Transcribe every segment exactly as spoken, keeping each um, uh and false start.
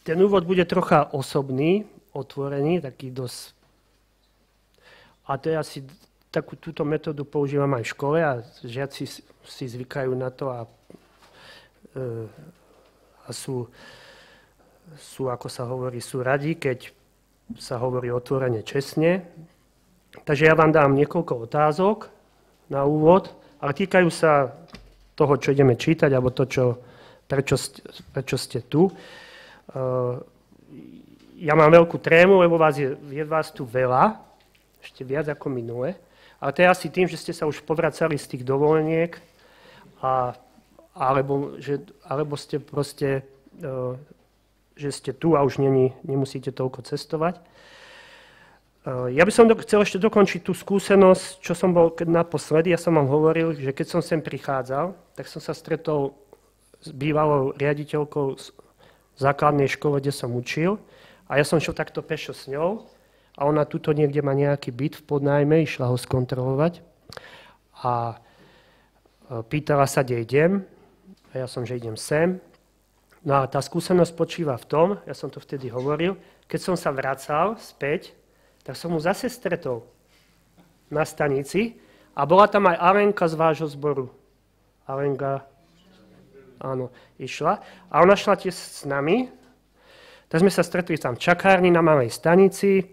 ten úvod bude trocha osobný, otvorený, taký dosť. A to je asi, takú túto metódu používam aj v škole a žiaci si zvykajú na to a, e, a sú, sú, ako sa hovorí, sú radi, keď sa hovorí otvorene, čestne. Takže ja vám dám niekoľko otázok na úvod, ale týkajú sa toho, čo ideme čítať, alebo to, čo, prečo, prečo ste tu. Ja mám veľkú trému, lebo vás je, je vás tu veľa, ešte viac ako minule, ale to je asi tým, že ste sa už povracali z tých dovoleniek, a, alebo, že, alebo ste proste, že ste tu a už není, nemusíte toľko cestovať. Ja by som chcel ešte dokončiť tú skúsenosť, čo som bol naposledy. Ja som vám hovoril, že keď som sem prichádzal, tak som sa stretol s bývalou riaditeľkou základnej škole, kde som učil. A ja som šiel takto pešo s ňou. A ona tuto niekde má nejaký byt v podnájme, išla ho skontrolovať. A pýtala sa, kde idem. A ja som, že idem sem. No a tá skúsenosť počíva v tom, ja som to vtedy hovoril, keď som sa vracal späť, tak som mu zase stretol na stanici a bola tam aj Alenka z vášho zboru. Alenka, áno, išla. A ona šla tiež s nami, tak sme sa stretli tam v čakárni na malej stanici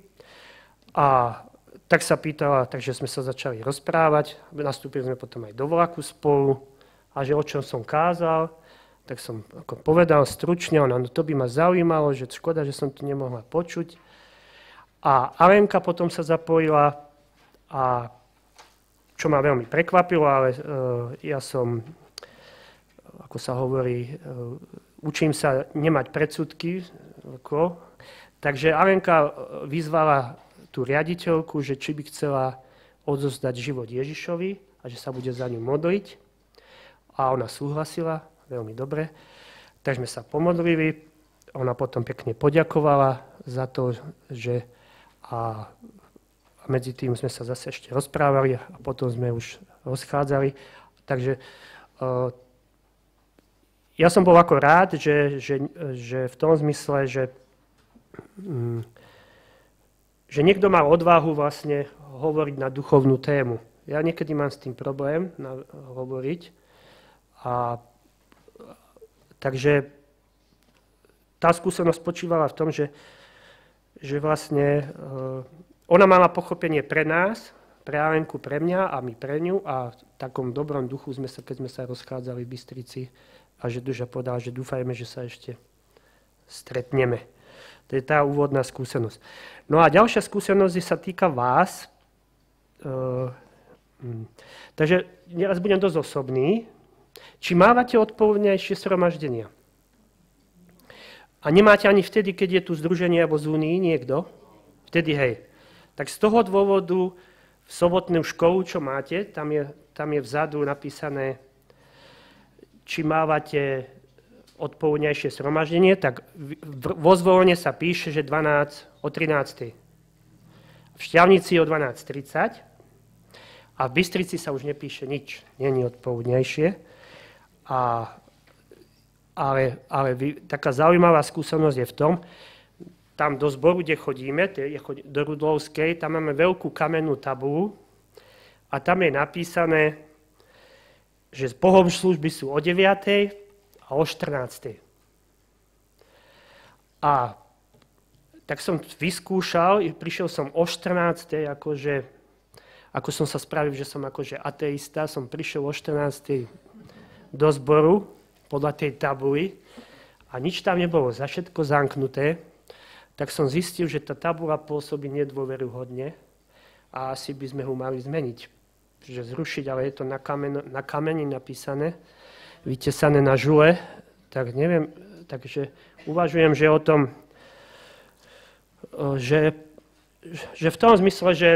a tak sa pýtala, takže sme sa začali rozprávať, nastúpili sme potom aj do vlaku spolu a že o čom som kázal, tak som ako povedal stručne, ona, no to by ma zaujímalo, že škoda, že som to nemohla počuť. A Alenka potom sa zapojila, a čo ma veľmi prekvapilo, ale uh, ja som, ako sa hovorí, uh, učím sa nemať predsudky. Ako. Takže Alenka vyzvala tú riaditeľku, že či by chcela odozdať život Ježišovi a že sa bude za ňu modliť. A ona súhlasila, veľmi dobre. Tak sme sa pomodlili, ona potom pekne poďakovala za to, že A medzi tým sme sa zase ešte rozprávali a potom sme už rozchádzali. Takže uh, ja som bol ako rád, že, že, že v tom zmysle, že, um, že niekto mal odvahu vlastne hovoriť na duchovnú tému. Ja niekedy mám s tým problém na, hovoriť. A, takže tá skúsenosť spočívala v tom, že že vlastne uh, ona mala pochopenie pre nás, pre Alenku, pre mňa a my pre ňu a v takom dobrom duchu sme sa, keď sme sa rozchádzali v Bystrici a že Duša povedal, že dúfajme, že sa ešte stretneme. To je tá úvodná skúsenosť. No a ďalšia skúsenosť sa týka vás. Uh, hm. Takže teraz budem dosť osobný. Či mávate odpovednejšie zhromaždenia? A nemáte ani vtedy, keď je tu združenie alebo z Únii niekto? Vtedy hej. Tak z toho dôvodu v sobotnú školu, čo máte, tam je, tam je vzadu napísané, či mávate odpovednejšie zhromaždenie, tak vo Zvolene sa píše, že dvanásť o trinástej. V Šťavnici o dvanásť tridsať a v Bystrici sa už nepíše nič, nie je odpovednejšie. A Ale, ale vy, taká zaujímavá skúsenosť je v tom, tam do zboru, kde chodíme, do Rudlovskej, tam máme veľkú kamennú tabulu a tam je napísané, že bohoslužby sú o deviatej a o štrnástej. A tak som vyskúšal, prišiel som o štrnástej, akože, ako som sa spravil, že som akože ateista, som prišiel o štrnástej do zboru, podľa tej tabuly a nič tam nebolo za všetko zamknuté, tak som zistil, že tá tabula pôsobí nedôveruhodne a asi by sme ho mali zmeniť. Že zrušiť, ale je to na, kamen, na kameni napísané, vytesané na žule, tak neviem, takže uvažujem, že o tom, že, že v tom zmysle, že,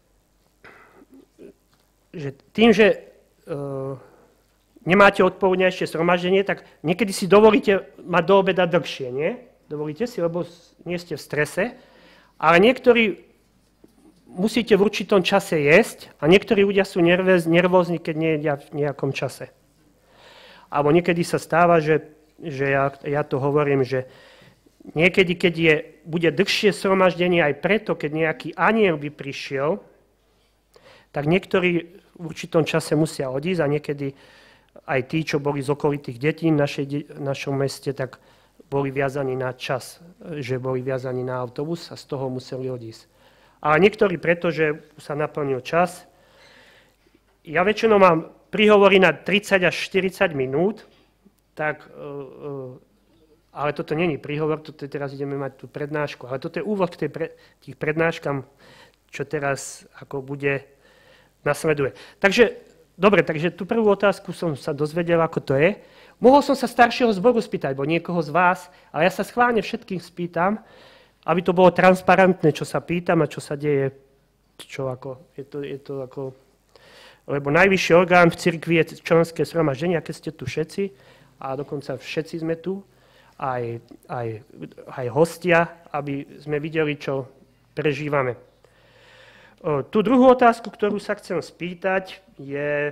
že tým, že uh, nemáte odpovednejšie zhromaždenie, tak niekedy si dovolíte mať do obeda dlhšie, nie? Dovolíte si, lebo nie ste v strese. Ale niektorí musíte v určitom čase jesť a niektorí ľudia sú nervózni, keď nejedia v nejakom čase. Alebo niekedy sa stáva, že, že ja, ja to hovorím, že niekedy, keď je, bude dlhšie zhromaždenie, aj preto, keď nejaký anjel by prišiel, tak niektorí v určitom čase musia odísť a niekedy aj tí, čo boli z okolitých detí v našej, našom meste, tak boli viazaní na čas, že boli viazaní na autobus a z toho museli odísť. Ale niektorí preto, že sa naplnil čas. Ja väčšinou mám príhovory na tridsať až štyridsať minút, tak, ale toto není príhovor, toto teraz ideme mať tú prednášku, ale toto je úvod k tej pre, tých prednáškam, čo teraz ako bude nasleduje. Takže, dobre, takže tú prvú otázku som sa dozvedel, ako to je. Mohol som sa staršieho zboru spýtať, bo niekoho z vás, ale ja sa schválne všetkých spýtam, aby to bolo transparentné, čo sa pýtam a čo sa deje, čo ako, je to, je to ako... Lebo najvyšší orgán v cirkvi je členské zhromaždenie, keď ste tu všetci, a dokonca všetci sme tu, aj, aj, aj hostia, aby sme videli, čo prežívame. O, tú druhú otázku, ktorú sa chcem spýtať, je,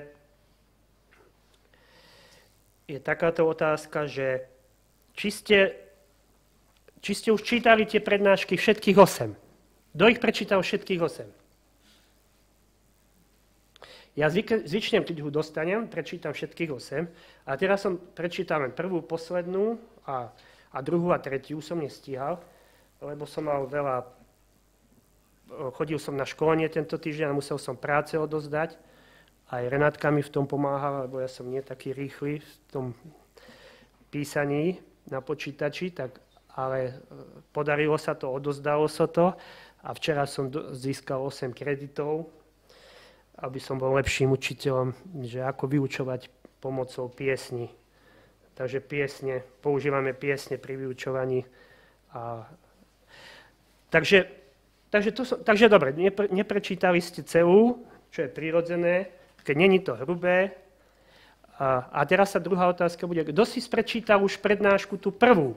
je takáto otázka, že či ste, či ste už čítali tie prednášky všetkých osem. Kto ich prečítal všetkých osem? Ja zvyk, zvyčnem, keď ho dostanem, prečítam všetkých osem. A teraz som prečítal len prvú, poslednú a, a druhú a tretiu som nestíhal, lebo som mal veľa, chodil som na školenie tento týždeň a musel som práce odozdať. Aj Renátka mi v tom pomáhala, lebo ja som nie taký rýchly v tom písaní na počítači, tak, ale podarilo sa to, odozdalo sa to a včera som do, získal osem kreditov, aby som bol lepším učiteľom, že ako vyučovať pomocou piesní. Takže piesne, používame piesne pri vyučovaní. A... Takže, takže, to som, takže dobre, nepre, neprečítali ste celú, čo je prirodzené, keď není to hrubé. A, a teraz sa druhá otázka bude, kto si prečítal už prednášku tú prvú?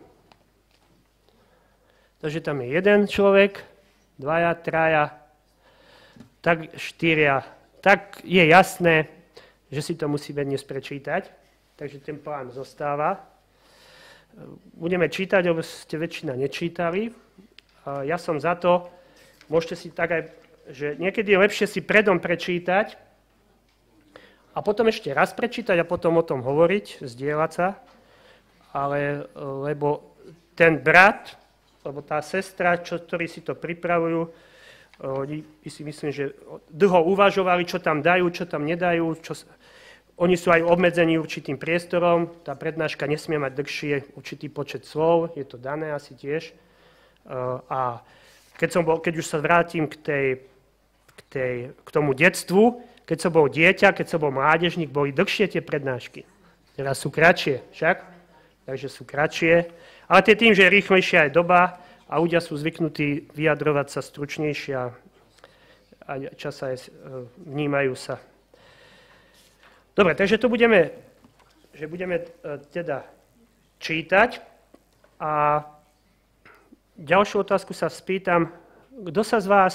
Takže tam je jeden človek, dvaja, traja, tak štyria. Tak je jasné, že si to musíme dnes prečítať, takže ten plán zostáva. Budeme čítať, lebo ste väčšina nečítali. Ja som za to, môžete si tak aj, že niekedy je lepšie si predom prečítať a potom ešte raz prečítať a potom o tom hovoriť, zdieľať sa, ale lebo ten brat, alebo tá sestra, čo, ktorí si to pripravujú, oni si myslím, že dlho uvažovali, čo tam dajú, čo tam nedajú. Čo... Oni sú aj obmedzení určitým priestorom. Tá prednáška nesmie mať dlhšie určitý počet slov. Je to dané asi tiež. A keď, som bol, keď už sa vrátim k, tej, k, tej, k tomu detstvu, keď som bol dieťa, keď som bol mládežník, boli dlhšie tie prednášky. Teraz sú kratšie, však? Takže sú kratšie. Ale to je tým, že je rýchlejšia aj doba, a ľudia sú zvyknutí vyjadrovať sa stručnejšie a čas aj vnímajú sa. Dobre, takže to budeme, že budeme teda čítať a ďalšiu otázku sa spýtam, kto sa z vás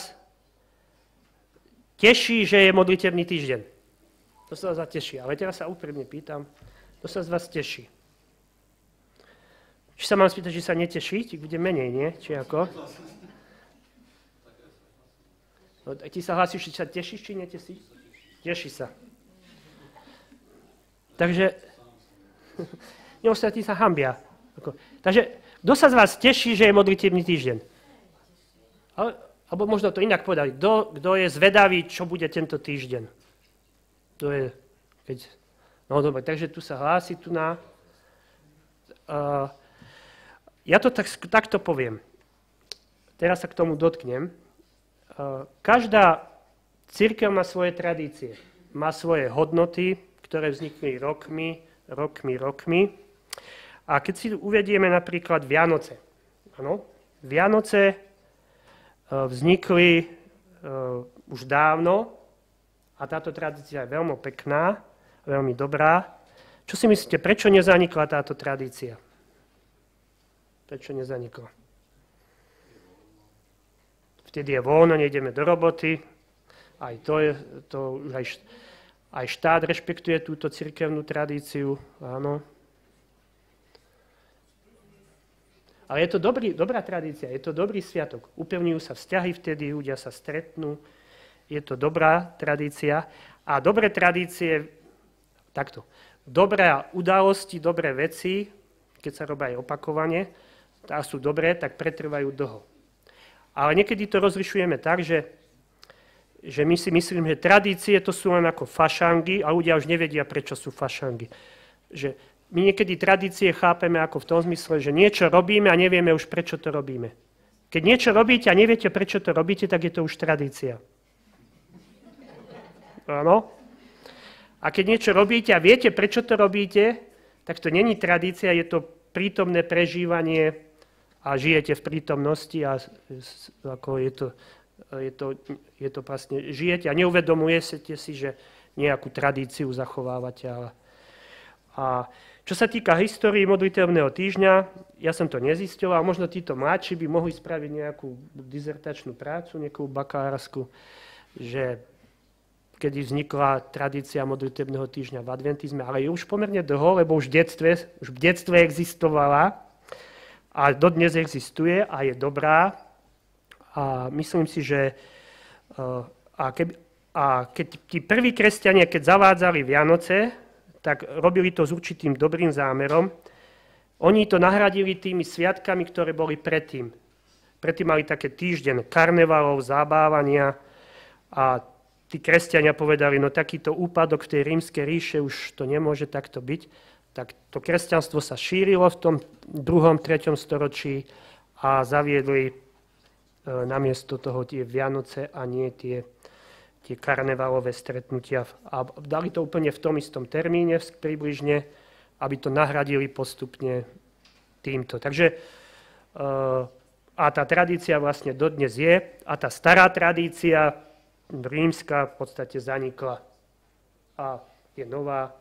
teší, že je modlitebný týždeň? Kto sa z vás teší? Ale teraz sa úprimne pýtam, kto sa z vás teší? Či sa mám spýtať, či sa neteší, či bude menej, nie? Či ako? No, ty sa hlasíš, či sa tešíš, či netešíš? Teší sa. Takže, neostatí sa hambia. Takže, kto sa z vás teší, že je modlitebný týždeň? Ale, alebo možno to inak povedali. Kto, kto je zvedavý, čo bude tento týždeň? Kto je, keď... No dobre, takže tu sa hlási, tu na... Uh, Ja to tak, takto poviem. Teraz sa k tomu dotknem. Každá cirkev má svoje tradície, má svoje hodnoty, ktoré vznikli rokmi, rokmi, rokmi. A keď si uvedieme napríklad Vianoce. Áno, Vianoce vznikli už dávno a táto tradícia je veľmi pekná, veľmi dobrá. Čo si myslíte, prečo nezanikla táto tradícia? Prečo nezaniklo? Vtedy je voľno, nejdeme do roboty. Aj to je, to už aj, aj štát rešpektuje túto cirkevnú tradíciu. Áno. Ale je to dobrý, dobrá tradícia, je to dobrý sviatok. Upevňujú sa vzťahy vtedy, ľudia sa stretnú. Je to dobrá tradícia. A dobré tradície, takto, dobré udalosti, dobré veci, keď sa robia aj opakovane, a sú dobré, tak pretrvajú dlho. Ale niekedy to rozlišujeme tak, že, že my si myslíme, že tradície to sú len ako fašangy a ľudia už nevedia, prečo sú fašangy. Že my niekedy tradície chápeme ako v tom zmysle, že niečo robíme a nevieme už, prečo to robíme. Keď niečo robíte a neviete, prečo to robíte, tak je to už tradícia. Áno? A keď niečo robíte a viete, prečo to robíte, tak to není tradícia, je to prítomné prežívanie a žijete v prítomnosti a ako je to, je to, je to vlastne, žijete a neuvedomujete si, že nejakú tradíciu zachovávate. Ale... A čo sa týka histórii modlitevného týždňa, ja som to nezisťoval, možno títo mladší by mohli spraviť nejakú dizertačnú prácu, nejakú bakalárskú, že kedy vznikla tradícia modlitevného týždňa v adventizme, ale je už pomerne dlho, lebo už v detstve, už v detstve existovala a dodnes existuje a je dobrá. A myslím si, že a, keby, a keď tí prví kresťania, keď zavádzali Vianoce, tak robili to s určitým dobrým zámerom. Oni to nahradili tými sviatkami, ktoré boli predtým. Predtým mali také týždeň karnevalov, zábávania a tí kresťania povedali, no takýto úpadok v tej rímskej ríše už to nemôže takto byť. Tak to kresťanstvo sa šírilo v tom druhom, treťom storočí a zaviedli e, namiesto toho tie Vianoce a nie tie, tie karnevalové stretnutia. A dali to úplne v tom istom termíne približne, aby to nahradili postupne týmto. Takže e, a tá tradícia vlastne dodnes je a tá stará tradícia rímska v podstate zanikla a je nová.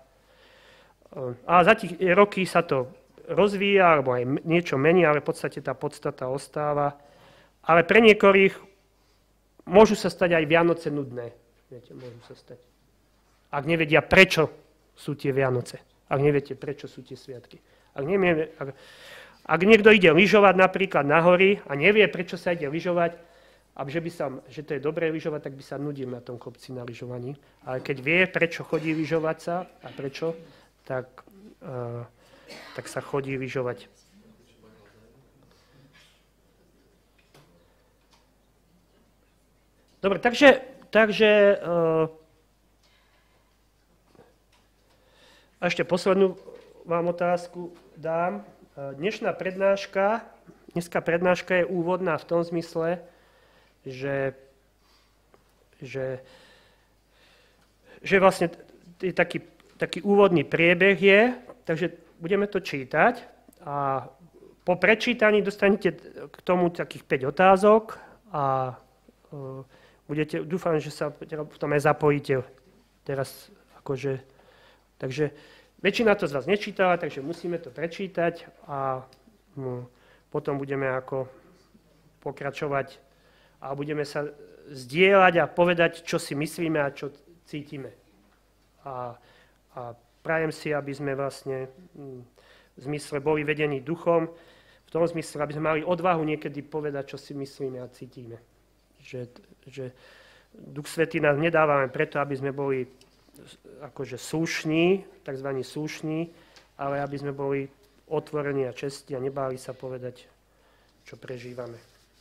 A za tie roky sa to rozvíja, alebo aj niečo mení, ale v podstate tá podstata ostáva. Ale pre niektorých môžu sa stať aj Vianoce nudné. Viete, môžu sa stať. Ak nevedia, prečo sú tie Vianoce. Ak neviete, prečo sú tie sviatky. Ak, nevie, ak, ak niekto ide lyžovať napríklad na hory a nevie, prečo sa ide lyžovať, a že, by sa, že to je dobré lyžovať, tak by sa nudil na tom kopci na lyžovaní. Ale keď vie, prečo chodí lyžovať sa a prečo, tak, uh, tak sa chodí lyžovať. Dobre, takže, takže uh, ešte poslednú vám otázku dám. Uh, dnešná prednáška, dneska prednáška je úvodná v tom zmysle, že, že, že vlastne je taký Taký úvodný priebeh je, takže budeme to čítať a po prečítaní dostanete k tomu takých päť otázok a uh, budete, dúfam, že sa v tom aj zapojíte teraz akože, takže väčšina to z vás nečítala, takže musíme to prečítať a um, potom budeme ako pokračovať a budeme sa zdieľať a povedať, čo si myslíme a čo cítime. A A prajem si, aby sme vlastne v zmysle boli vedení duchom, v tom zmysle, aby sme mali odvahu niekedy povedať, čo si myslíme a cítime. Že, že Duch Svätý nás nedávame preto, aby sme boli akože slušní, takzvaní slušní, ale aby sme boli otvorení a čestní a nebáli sa povedať, čo prežívame.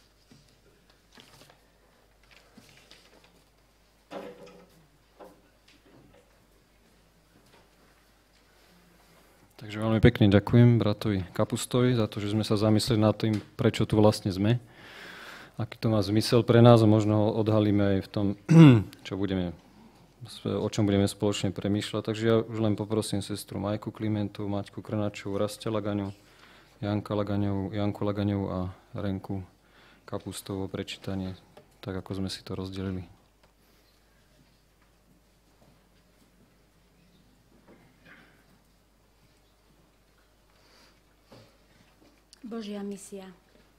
Takže veľmi pekne ďakujem bratovi Kapustovi za to, že sme sa zamysleli nad tým, prečo tu vlastne sme. Aký to má zmysel pre nás a možno ho odhalíme aj v tom, čo budeme, o čom budeme spoločne premýšľať. Takže ja už len poprosím sestru Majku Klimentu, Maťku Krnačovú, Rastia Lagaňu, Janka Lagaňovú, Janku Lagaňovú a Renku Kapustovú o prečítanie, tak ako sme si to rozdelili. Božia misia.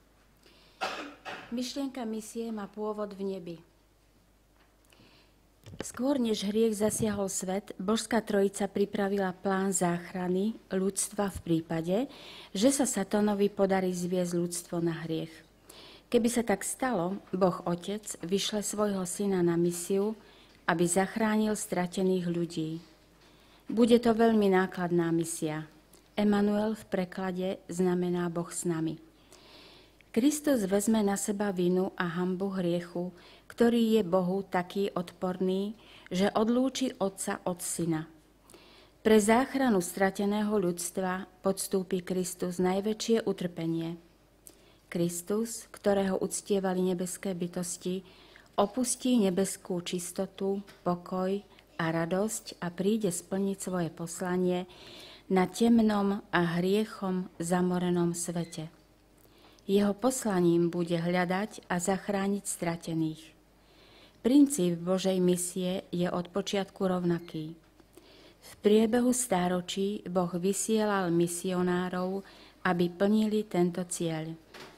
Myšlienka misie má pôvod v nebi. Skôr než hriech zasiahol svet, Božská trojica pripravila plán záchrany ľudstva v prípade, že sa Satanovi podarí zviesť ľudstvo na hriech. Keby sa tak stalo, Boh Otec vyšle svojho syna na misiu, aby zachránil stratených ľudí. Bude to veľmi nákladná misia. Emanuel v preklade znamená Boh s nami. Kristus vezme na seba vinu a hanbu hriechu, ktorý je Bohu taký odporný, že odlúči Otca od Syna. Pre záchranu strateného ľudstva podstúpi Kristus najväčšie utrpenie. Kristus, ktorého uctievali nebeské bytosti, opustí nebeskú čistotu, pokoj a radosť a príde splniť svoje poslanie na temnom a hriechom zamorenom svete. Jeho poslaním bude hľadať a zachrániť stratených. Princíp Božej misie je od počiatku rovnaký. V priebehu stáročí Boh vysielal misionárov, aby plnili tento cieľ.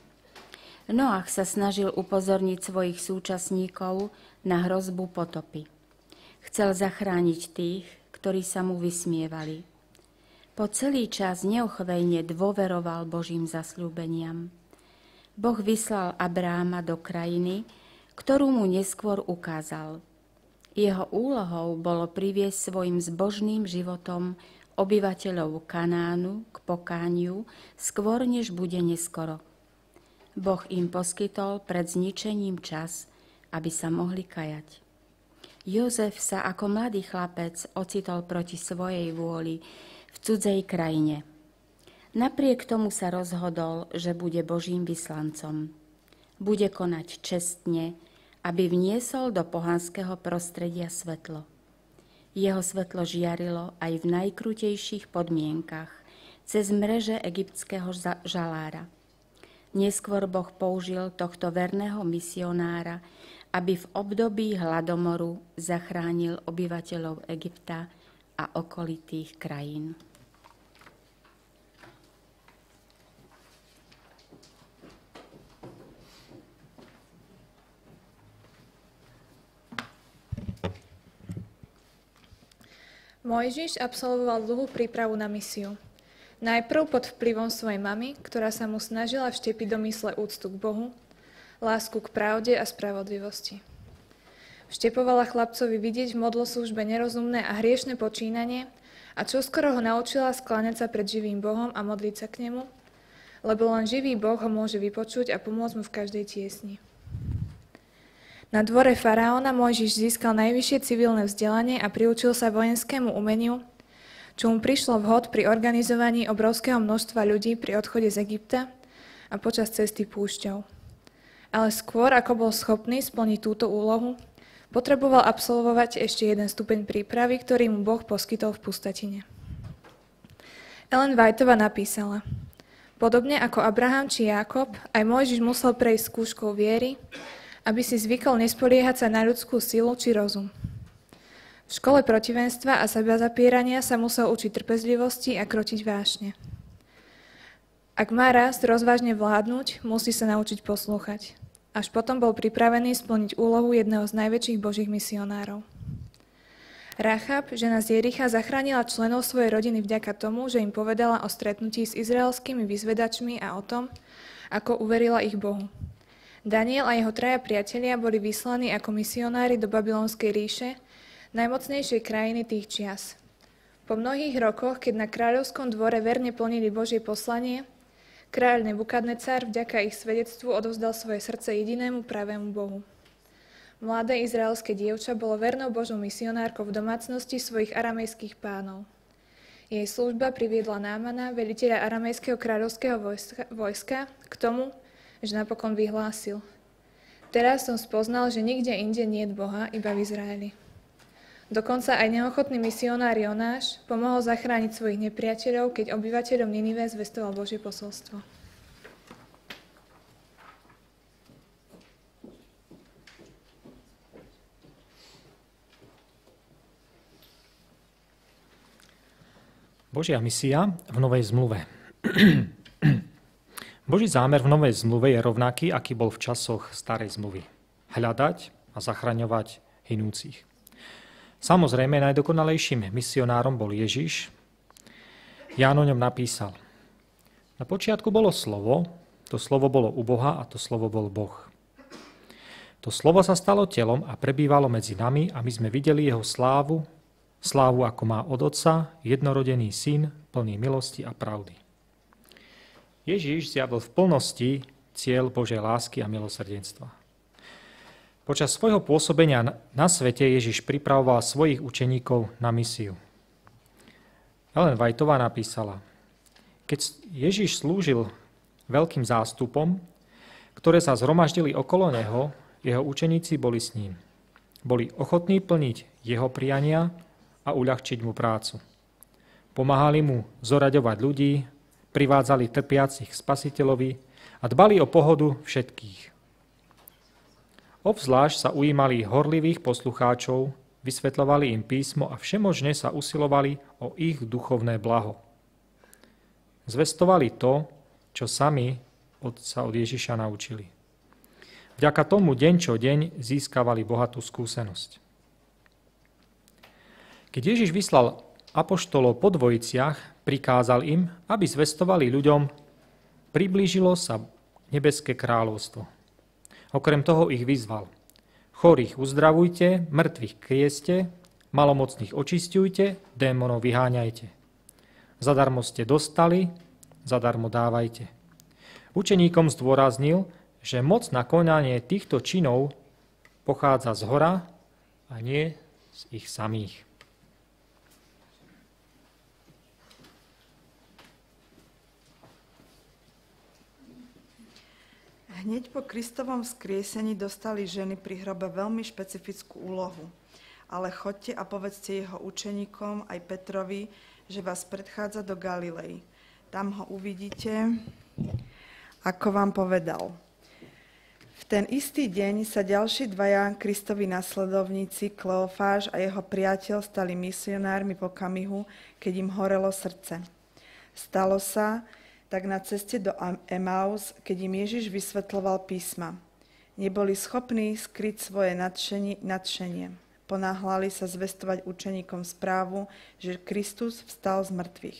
Noach sa snažil upozorniť svojich súčasníkov na hrozbu potopy. Chcel zachrániť tých, ktorí sa mu vysmievali. Po celý čas neochvejne dôveroval Božím zasľúbeniam. Boh vyslal Abráma do krajiny, ktorú mu neskôr ukázal. Jeho úlohou bolo priviesť svojim zbožným životom obyvateľov Kanánu k pokániu skôr, než bude neskoro. Boh im poskytol pred zničením čas, aby sa mohli kajať. Jozef sa ako mladý chlapec ocitol proti svojej vôli v cudzej krajine. Napriek tomu sa rozhodol, že bude Božím vyslancom. Bude konať čestne, aby vniesol do pohanského prostredia svetlo. Jeho svetlo žiarilo aj v najkrutejších podmienkach, cez mreže egyptského žalára. Neskôr Boh použil tohto verného misionára, aby v období hladomoru zachránil obyvateľov Egypta a okolitých krajín. Mojžiš absolvoval dlhú prípravu na misiu. Najprv pod vplyvom svojej mamy, ktorá sa mu snažila vštepiť do mysle úctu k Bohu, lásku k pravde a spravodlivosti. Vštepovala chlapcovi vidieť v modloslužbe nerozumné a hriešne počínanie a čoskoro ho naučila skláňať sa pred živým Bohom a modliť sa k nemu, lebo len živý Boh ho môže vypočuť a pomôcť mu v každej tiesni. Na dvore faraóna Mojžiš získal najvyššie civilné vzdelanie a priučil sa vojenskému umeniu, čo mu prišlo vhod pri organizovaní obrovského množstva ľudí pri odchode z Egypta a počas cesty púšťou. Ale skôr, ako bol schopný splniť túto úlohu, potreboval absolvovať ešte jeden stupeň prípravy, ktorý mu Boh poskytol v pustatine. Ellen Whiteová napísala: Podobne ako Abraham či Jákob, aj Mojžiš musel prejsť skúškou viery, aby si zvykol nespoliehať sa na ľudskú silu či rozum. V škole protivenstva a sebazapierania sa musel učiť trpezlivosti a krotiť vášne. Ak má rásť rozvážne vládnuť, musí sa naučiť poslúchať. Až potom bol pripravený splniť úlohu jedného z najväčších božích misionárov. Rachab, žena z Jericha, zachránila členov svojej rodiny vďaka tomu, že im povedala o stretnutí s izraelskými vyzvedačmi a o tom, ako uverila ich Bohu. Daniel a jeho traja priatelia boli vyslaní ako misionári do Babylonskej ríše, najmocnejšej krajiny tých čias. Po mnohých rokoch, keď na kráľovskom dvore verne plnili Božie poslanie, kráľ Nebukadnecar vďaka ich svedectvu odovzdal svoje srdce jedinému pravému Bohu. Mladé izraelské dievča bolo vernou Božou misionárkou v domácnosti svojich aramejských pánov. Jej služba priviedla Námana, veliteľa aramejského kráľovského vojska, vojska, k tomu, že napokon vyhlásil: Teraz som spoznal, že nikde inde niet Boha, iba v Izraeli. Dokonca aj neochotný misionár Jonáš pomohol zachrániť svojich nepriateľov, keď obyvateľom Ninive zvestoval Božie posolstvo. Božia misia v Novej zmluve. Boží zámer v Novej zmluve je rovnaký, aký bol v časoch Starej zmluvy. Hľadať a zachraňovať hynúcich. Samozrejme, najdokonalejším misionárom bol Ježiš. Ján o ňom napísal: Na počiatku bolo slovo, to slovo bolo u Boha a to slovo bol Boh. To slovo sa stalo telom a prebývalo medzi nami a my sme videli jeho slávu, slávu ako má od Otca, jednorodený syn, plný milosti a pravdy. Ježiš zjavil v plnosti cieľ Božej lásky a milosrdenstva. Počas svojho pôsobenia na svete Ježiš pripravoval svojich učeníkov na misiu. Ellen Whiteová napísala: Keď Ježiš slúžil veľkým zástupom, ktoré sa zhromaždili okolo neho, jeho učeníci boli s ním. Boli ochotní plniť jeho priania a uľahčiť mu prácu. Pomáhali mu zoraďovať ľudí, privádzali trpiacich k Spasiteľovi a dbali o pohodu všetkých. Obzvlášť sa ujímali horlivých poslucháčov, vysvetľovali im písmo a všemožne sa usilovali o ich duchovné blaho. Zvestovali to, čo sami od, sa od Ježiša naučili. Vďaka tomu deň čo deň získavali bohatú skúsenosť. Keď Ježiš vyslal apoštolov po dvojiciach, prikázal im, aby zvestovali ľuďom: priblížilo sa nebeské kráľovstvo. Okrem toho ich vyzval: chorých uzdravujte, mŕtvych krieste, malomocných očisťujte, démonov vyháňajte. Zadarmo ste dostali, zadarmo dávajte. Učeníkom zdôraznil, že moc na konanie týchto činov pochádza z hora a nie z ich samých. Hneď po Kristovom vzkriesení dostali ženy pri hrobe veľmi špecifickú úlohu. Ale choďte a povedzte jeho učeníkom, aj Petrovi, že vás predchádza do Galilei. Tam ho uvidíte, ako vám povedal. V ten istý deň sa ďalší dvaja Kristovi nasledovníci, Kleofáš a jeho priateľ, stali misionármi v okamihu, keď im horelo srdce. Stalo sa tak na ceste do Emaus, keď im Ježiš vysvetľoval písma. Neboli schopní skryť svoje nadšenie. Ponáhľali sa zvestovať učeníkom správu, že Kristus vstal z mŕtvych.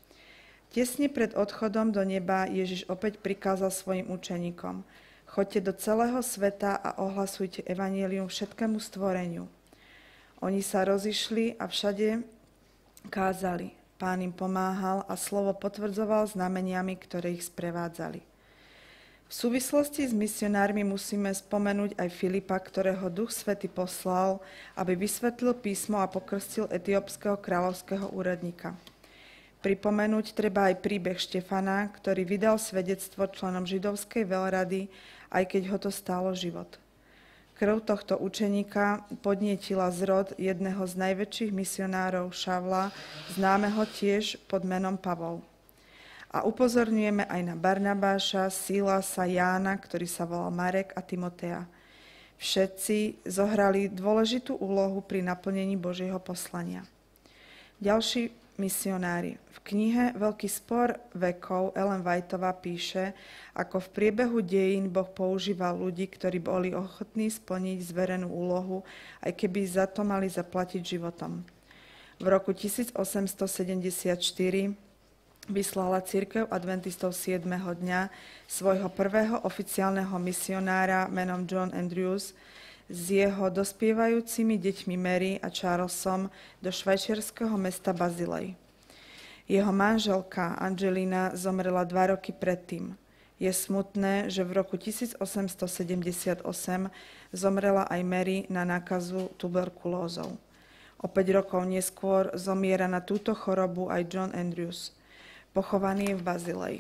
Tesne pred odchodom do neba Ježiš opäť prikázal svojim učeníkom: choďte do celého sveta a ohlasujte evanjelium všetkému stvoreniu. Oni sa rozišli a všade kázali. Pán im pomáhal a slovo potvrdzoval znameniami, ktoré ich sprevádzali. V súvislosti s misionármi musíme spomenúť aj Filipa, ktorého Duch Svätý poslal, aby vysvetlil písmo a pokrstil etiópskeho kráľovského úradníka. Pripomenúť treba aj príbeh Štefana, ktorý vydal svedectvo členom židovskej veľrady, aj keď ho to stálo život. Krv tohto učeníka podnietila zrod jedného z najväčších misionárov Šavla, známeho tiež pod menom Pavol. A upozorňujeme aj na Barnabáša, Sílasa, Jána, ktorý sa volal Marek, a Timotea. Všetci zohrali dôležitú úlohu pri naplnení Božieho poslania. Ďalší misionári. V knihe Veľký spor vekov Ellen Whiteová píše, ako v priebehu dejín Boh používal ľudí, ktorí boli ochotní splniť zverenú úlohu, aj keby za to mali zaplatiť životom. V roku tisíc osemsto sedemdesiatštyri vyslala Cirkev adventistov siedmeho dňa svojho prvého oficiálneho misionára menom John Andrews s jeho dospievajúcimi deťmi Mary a Charlesom do švajčiarskeho mesta Bazilej. Jeho manželka Angelina zomrela dva roky predtým. Je smutné, že v roku tisíc osemsto sedemdesiatosem zomrela aj Mary na nákazu tuberkulózou. O päť rokov neskôr zomiera na túto chorobu aj John Andrews. Pochovaný je v Bazileji.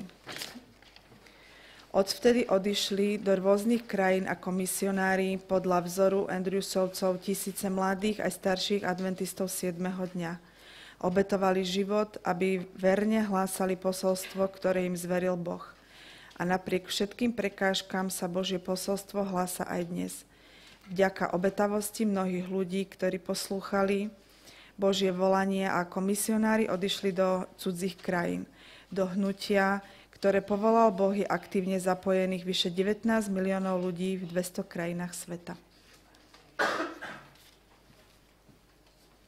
Odvtedy odišli do rôznych krajín ako misionári podľa vzoru Andrewsovcov tisíce mladých aj starších adventistov siedmeho dňa. Obetovali život, aby verne hlásali posolstvo, ktoré im zveril Boh. A napriek všetkým prekážkam sa Božie posolstvo hlása aj dnes. Vďaka obetavosti mnohých ľudí, ktorí poslúchali Božie volanie a ako misionári odišli do cudzích krajín, do hnutia, ktoré povolal Boh, je aktívne zapojených vyše devätnásť miliónov ľudí v dvesto krajinách sveta.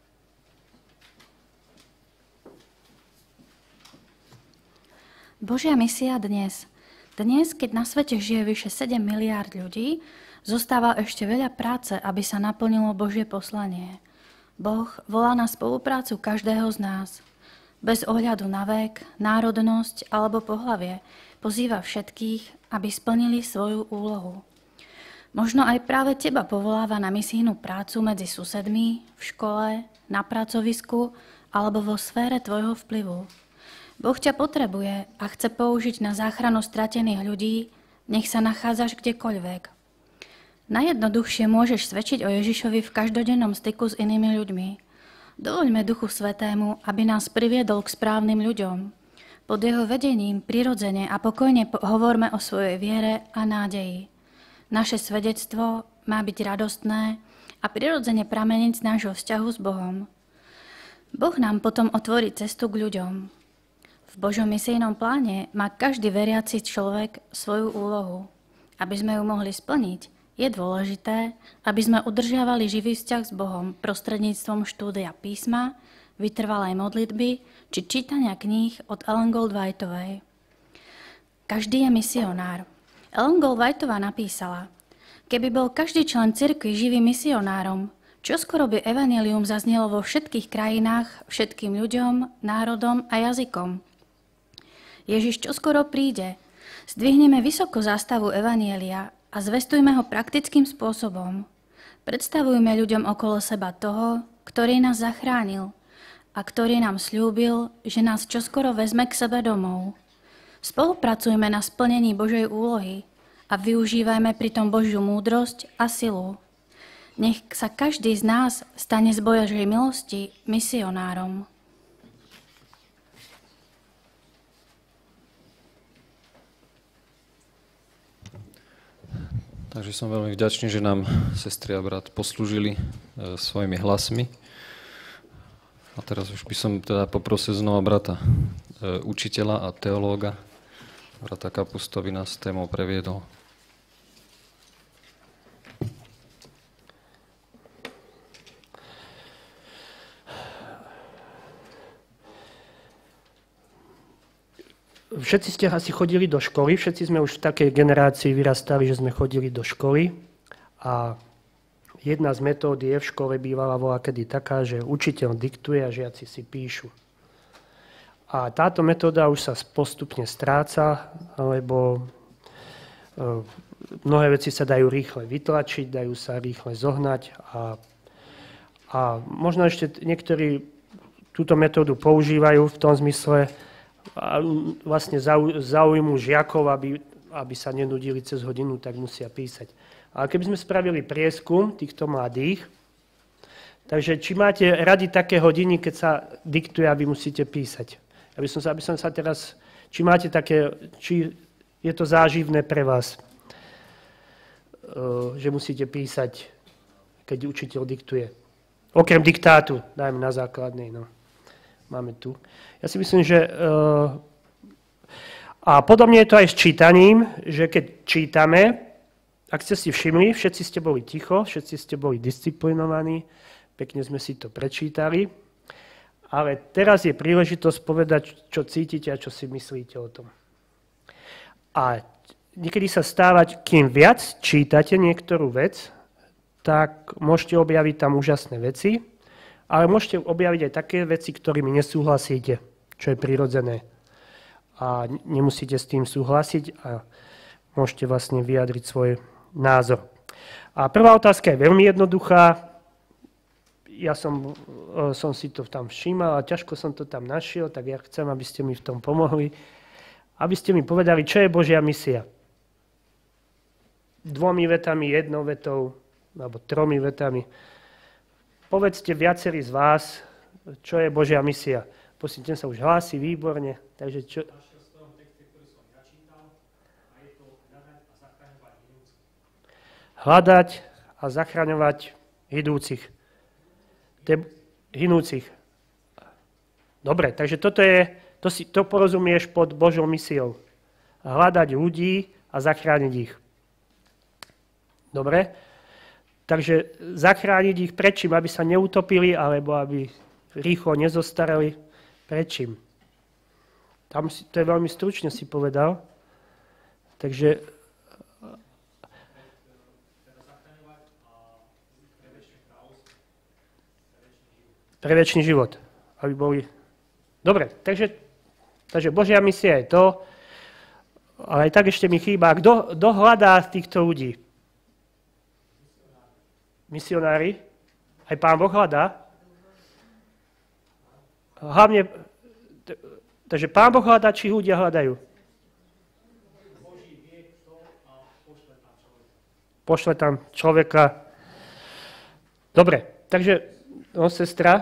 Božia misia dnes. Dnes, keď na svete žije vyše sedem miliárd ľudí, zostáva ešte veľa práce, aby sa naplnilo Božie poslanie. Boh volá na spoluprácu každého z nás. Bez ohľadu na vek, národnosť alebo pohlavie pozýva všetkých, aby splnili svoju úlohu. Možno aj práve teba povoláva na misijnú prácu medzi susedmi, v škole, na pracovisku alebo vo sfére tvojho vplyvu. Boh ťa potrebuje a chce použiť na záchranu stratených ľudí, nech sa nachádzaš kdekoľvek. Najjednoduchšie môžeš svedčiť o Ježišovi v každodennom styku s inými ľuďmi. Dovoľme Duchu Svätému, aby nás priviedol k správnym ľuďom. Pod jeho vedením prirodzene a pokojne hovorme o svojej viere a nádeji. Naše svedectvo má byť radostné a prirodzene prameniť z nášho vzťahu s Bohom. Boh nám potom otvorí cestu k ľuďom. V Božom misijnom pláne má každý veriaci človek svoju úlohu. Aby sme ju mohli splniť, je dôležité, aby sme udržiavali živý vzťah s Bohom prostredníctvom štúdia písma, vytrvalej modlitby či čítania kníh od Ellen Goldwhiteovej. Každý je misionár. Ellen Goldwhiteová napísala: Keby bol každý člen cirkvi živým misionárom, čoskoro by evanjelium zaznelo vo všetkých krajinách, všetkým ľuďom, národom a jazykom. Ježiš čoskoro príde. Zdvihneme vysoko zástavu evanjelia a zvestujme ho praktickým spôsobom. Predstavujme ľuďom okolo seba toho, ktorý nás zachránil a ktorý nám sľúbil, že nás čoskoro vezme k sebe domov. Spolupracujme na splnení Božej úlohy a využívajme pritom Božiu múdrosť a silu. Nech sa každý z nás stane z Božej milosti misionárom. Takže som veľmi vďačný, že nám sestry a brat poslúžili e, svojimi hlasmi. A teraz už by som teda poprosil znova brata e, učiteľa a teológa, brata Kapustovi nás témou previedol. Všetci ste asi chodili do školy, všetci sme už v takej generácii vyrastali, že sme chodili do školy a jedna z metód je v škole bývala voľakedy taká, že učiteľ diktuje a žiaci si píšu. A táto metóda už sa postupne stráca, lebo mnohé veci sa dajú rýchle vytlačiť, dajú sa rýchle zohnať a, a možno ešte niektorí túto metódu používajú v tom zmysle, a vlastne zaujmu žiakov, aby, aby sa nenudili cez hodinu, tak musia písať. Ale keby sme spravili prieskum týchto mladých, takže či máte radi také hodiny, keď sa diktuje a vy musíte písať? Aby som sa, aby som sa teraz, či máte také, či je to záživné pre vás, že musíte písať, keď učiteľ diktuje. Okrem diktátu, dajme na základnej, no. Máme tu. Ja si myslím, že... Uh, a podobne je to aj s čítaním, že keď čítame, ak ste si všimli, všetci ste boli ticho, všetci ste boli disciplinovaní, pekne sme si to prečítali, ale teraz je príležitosť povedať, čo cítite a čo si myslíte o tom. A niekedy sa stávať, kým viac čítate niektorú vec, tak môžete objaviť tam úžasné veci, ale môžete objaviť aj také veci, ktorými nesúhlasíte, čo je prirodzené. A nemusíte s tým súhlasiť a môžete vlastne vyjadriť svoj názor. A prvá otázka je veľmi jednoduchá. Ja som, som si to tam všímal a ťažko som to tam našiel, tak ja chcem, aby ste mi v tom pomohli. Aby ste mi povedali, čo je Božia misia. Dvomi vetami, jednou vetou, alebo tromi vetami. Povedzte viacerí z vás, čo je Božia misia. Prosím, ten sa už hlási výborne. Takže čo... Hľadať a zachraňovať hynúcich. Hynúcich. Dobre, takže toto je, to, si, to porozumieš pod Božou misiou. Hľadať ľudí a zachrániť ich. Dobre? Takže zachrániť ich prečím, aby sa neutopili, alebo aby rýchlo nezostarali. Prečím? Tam si, to je veľmi stručne si povedal. Takže pre večný život. Aby boli... Dobre, takže, takže Božia misia je to, ale aj tak ešte mi chýba. Kto, kto hľadá týchto ľudí? Misionári? Aj Pán Boh hľadá? Hlavne, takže Pán Boh hľadá, či ľudia hľadajú? Pošle tam človeka. Dobre, takže, no sestra.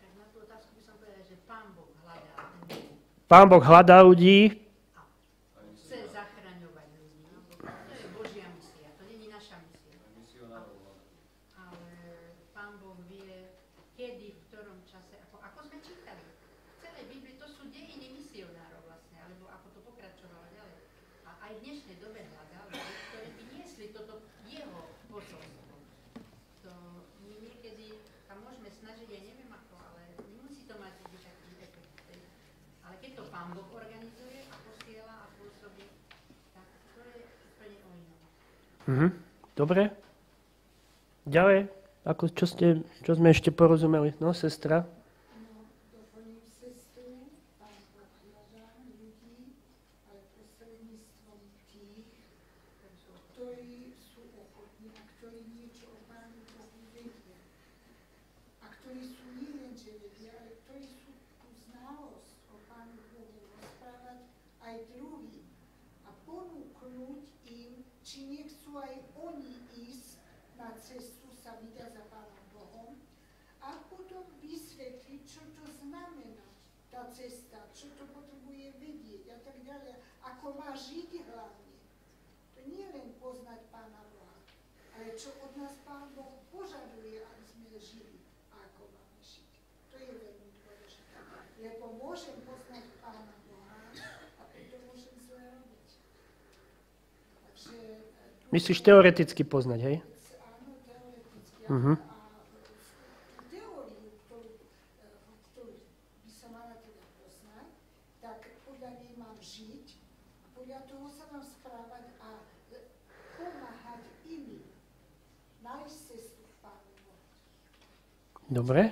Pán Boh hľadá ľudí. Chce zachraňovať ľudí. To je Božia misia, to nie je naša misia. Ale Pán Boh vie, kedy, v ktorom čase, ako, ako sme čítali. V celej Biblii to sú dejiny misionárov vlastne, alebo ako to pokračovalo ďalej. A aj v dnešnej dobe hľadal, ktoré by niesli toto jeho posolstvo. To my niekedy tam môžeme snažiť, ja neviem ako, ale nemusí to mať taký efekt. Ale keď to Pán Boh organizuje a posiela a pôsobí, tak to je úplne o inom. Mhm. Dobre. Ďalej, ako, čo, ste, čo sme ešte porozumeli? No, sestra. No, doplním sestru, Pán Boh hľadá ľudí, ale prostredníctvom tých, ktorí sú ochotní a ktorí niečo o Pánu Bohu vedia. A ktorí sú nielen, že vedia, ale ktorí sú tú znalosť o Pánu Bohu rozprávať aj druhým a ponúknuť im, či nechcú aj oni ísť na cestu sa vydať za Pánom Bohom a potom vysvetliť, čo to znamená tá cesta, čo to potrebuje vedieť a tak ďalej, ako má žiť hlavne. To nie len poznať Pána Boha, ale čo od nás Pán Boh požaduje, aby sme žili a ako máme žiť. To je veľmi dôležité, lebo môžem poznať Pána Boha a potom môžem zle robiť. Takže... Myslíš teoreticky poznať, hej? Áno, teoreticky. Uh-huh. A tú teóriu, ktorú, ktorú by som mala teda poznať, tak podľa nej mám žiť a podľa toho sa mám správať a pomáhať iným. Nájsť cestu k Pánu Bohu. Dobre.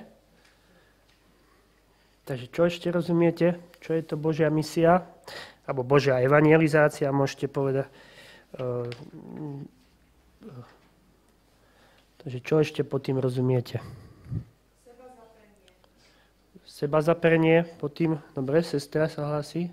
Takže čo ešte rozumiete? Čo je to Božia misia? Alebo Božia evangelizácia, môžete povedať. Uh, uh, takže čo ešte pod tým rozumiete? Seba zaprenie. Seba zaprenie pod tým, dobre, sestra sa hlási.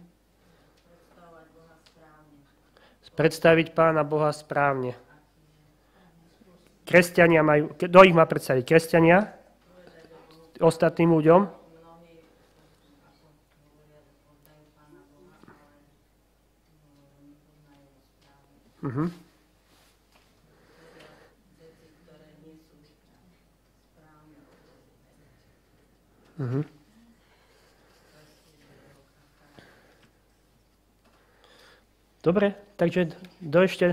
Predstaviť Pána Boha správne. Kresťania majú, kto ich má predstaviť? Kresťania? Ostatným ľuďom? Uh-huh. Uh-huh. Dobre, takže kto ešte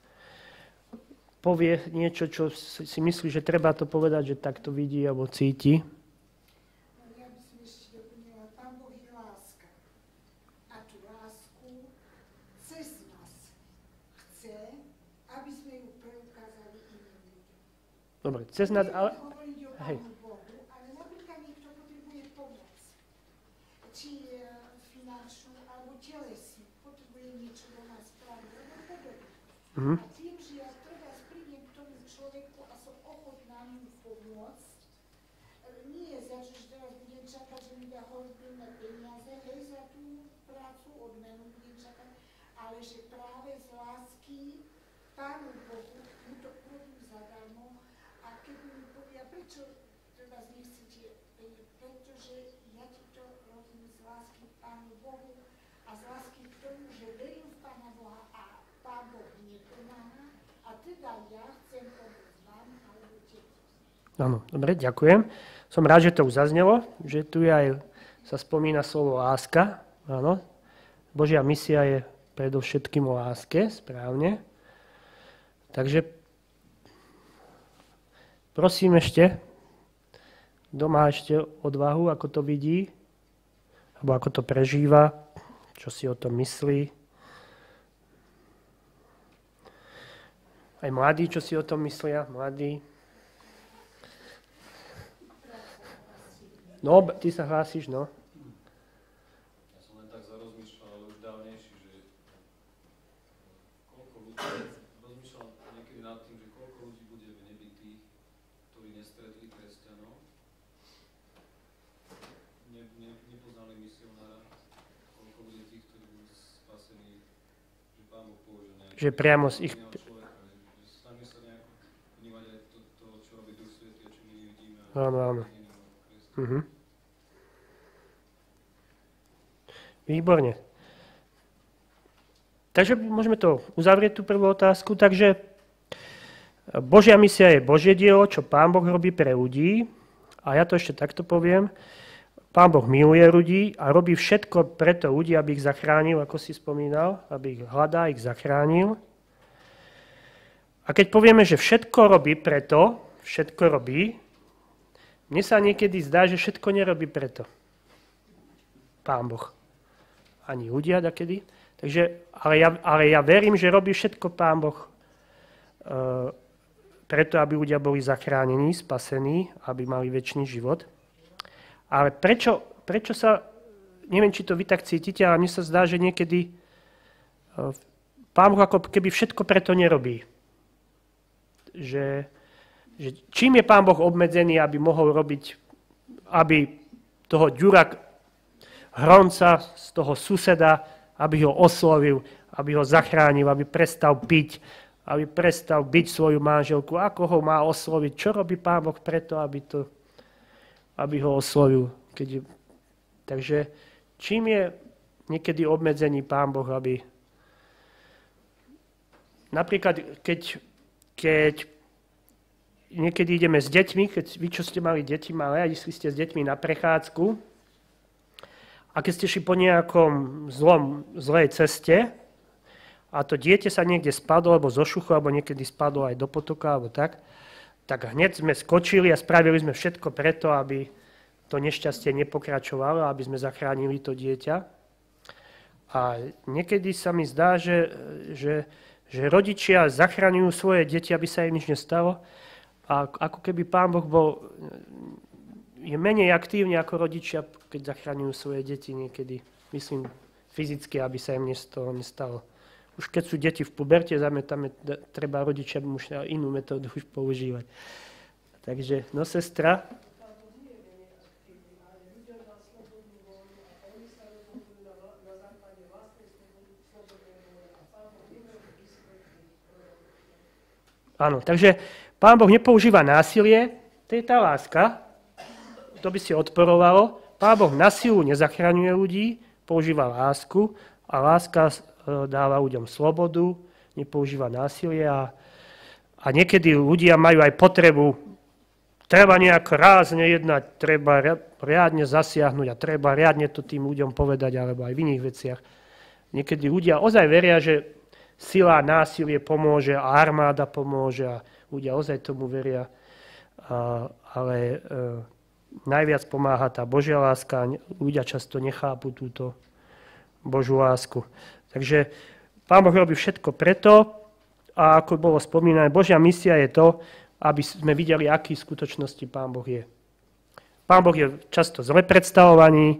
povie niečo, čo si myslí, že treba to povedať, že tak to vidí alebo cíti? No ja by som ešte doplnila, Pán Boh je láska. A tú lásku cez nás chce, aby sme ju preukázali iným ľuďom. Dobre, cez nás, ale... Hovoriť o Hej. Pánu Bohu, ale napríklad niekto potrebuje pomoc. Či finančnú, alebo telesnú. Potrebuje niečo do nás spraviť, alebo podobne. Uh-huh. A tým, že ja treba prídem k tomu človeku a som ochotná mu pomôcť, nie za to, že teraz budem čakať, že mi dá horúplné peniaze, hej, za tú prácu, odmenu budem čakať, ale že práve z lásky Pánu Bohu mu to robím zadarmo a keď mi povie, prečo treba nechcete peniaze, pretože ja ti to robím z lásky k Pánu Bohu a z lásky k tomu, že verím v Pána Boha a Pán Boh mi nepomáha a teda ja chcem pomôcť vám alebo tebe. Áno, dobre, ďakujem. Som rád, že to už zaznelo, že tu je aj, sa spomína slovo láska. Áno, Božia misia je predovšetkým o láske, správne. Takže prosím ešte, kto má ešte odvahu, ako to vidí, alebo ako to prežíva, čo si o tom myslí. Aj mladí, čo si o tom myslia, mladí. No, ty sa hlásíš, no. Ja som len tak zarozmýšľal, ale už dávnejší, že koľko ľudí, rozmýšľam niekedy nad tým, že koľko ľudí bude v nebi tých, ktorí nestretli kresťanov, ne, ne, nepoznali misionára, koľko bude tých, ktorí budú spasení, že Pán Boh použil nejaký... Že priamo z ich... Áno, áno. Mhm. Výborne. Takže môžeme to uzavrieť, tú prvú otázku. Takže Božia misia je Božie dielo, čo Pán Boh robí pre ľudí. A ja to ešte takto poviem. Pán Boh miluje ľudí a robí všetko preto ľudí, aby ich zachránil, ako si spomínal, aby ich hľadá, ich zachránil. A keď povieme, že všetko robí preto, všetko robí, mne sa niekedy zdá, že všetko nerobí preto. Pán Boh. Ani ľudia dakedy. Takže, ale, ja, ale ja verím, že robí všetko Pán Boh e, preto, aby ľudia boli zachránení, spasení, aby mali večný život. Ale prečo, prečo sa, neviem, či to vy tak cítite, ale mne sa zdá, že niekedy e, Pán Boh ako keby všetko preto nerobí. Že... že čím je Pán Boh obmedzený, aby mohol robiť, aby toho ďura hronca z toho suseda, aby ho oslovil, aby ho zachránil, aby prestal piť, aby prestal byť svoju manželku. Ako ho má osloviť? Čo robí Pán Boh preto, aby, to, aby ho oslovil? Keď... Takže čím je niekedy obmedzený Pán Boh, aby... Napríklad, keď, keď niekedy ideme s deťmi, keď vy, čo ste mali deti malé, a išli ste s deťmi na prechádzku a keď ste šli po nejakom zlom, zlej ceste a to dieťa sa niekde spadlo, alebo zo šuchu, alebo niekedy spadlo aj do potoka, alebo tak, tak hneď sme skočili a spravili sme všetko preto, aby to nešťastie nepokračovalo, aby sme zachránili to dieťa. A niekedy sa mi zdá, že, že, že rodičia zachraňujú svoje deti, aby sa im nič nestalo. A ako keby Pán Boh bol, je menej aktívny ako rodičia, keď zachraňujú svoje deti niekedy. Myslím fyzicky, aby sa im toho nestalo. Už keď sú deti v puberte, tam treba rodičia musia inú metódu už používať. Takže, no sestra. Áno, takže Pán Boh nepoužíva násilie, to je tá láska, to by si odporovalo. Pán Boh na silu nezachraňuje ľudí, používa lásku a láska dáva ľuďom slobodu, nepoužíva násilie a, a niekedy ľudia majú aj potrebu, treba nejak rázne jednať, treba riadne zasiahnuť a treba riadne to tým ľuďom povedať, alebo aj v iných veciach. Niekedy ľudia ozaj veria, že sila a násilie pomôže a armáda pomôže a ľudia ozaj tomu veria, a, ale e, najviac pomáha tá Božia láska. Ľudia často nechápu túto Božú lásku. Takže Pán Boh robí všetko preto a ako bolo spomínané, Božia misia je to, aby sme videli, aký v skutočnosti Pán Boh je. Pán Boh je často zle predstavovaný.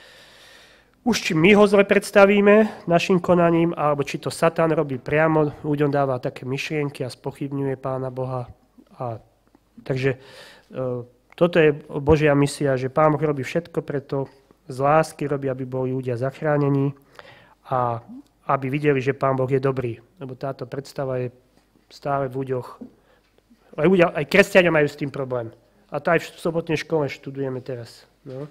Už či my ho zle predstavíme našim konaním, alebo či to Satan robí priamo, ľuďom dáva také myšlienky a spochybňuje Pána Boha. A, takže e, toto je Božia misia, že Pán Boh robí všetko preto, z lásky robí, aby boli ľudia zachránení a aby videli, že Pán Boh je dobrý. Lebo táto predstava je stále v ľuďoch. Aj, ľudia, aj kresťania majú s tým problém. A to aj v sobotnej škole študujeme teraz. No.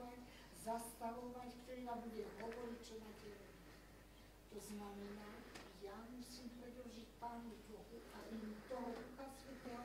Zastavovať, ktorý vám bude hovoriť, čo máte robiť. To znamená, ja musím predložiť Pánu Bohu a im toho Ducha Svätého.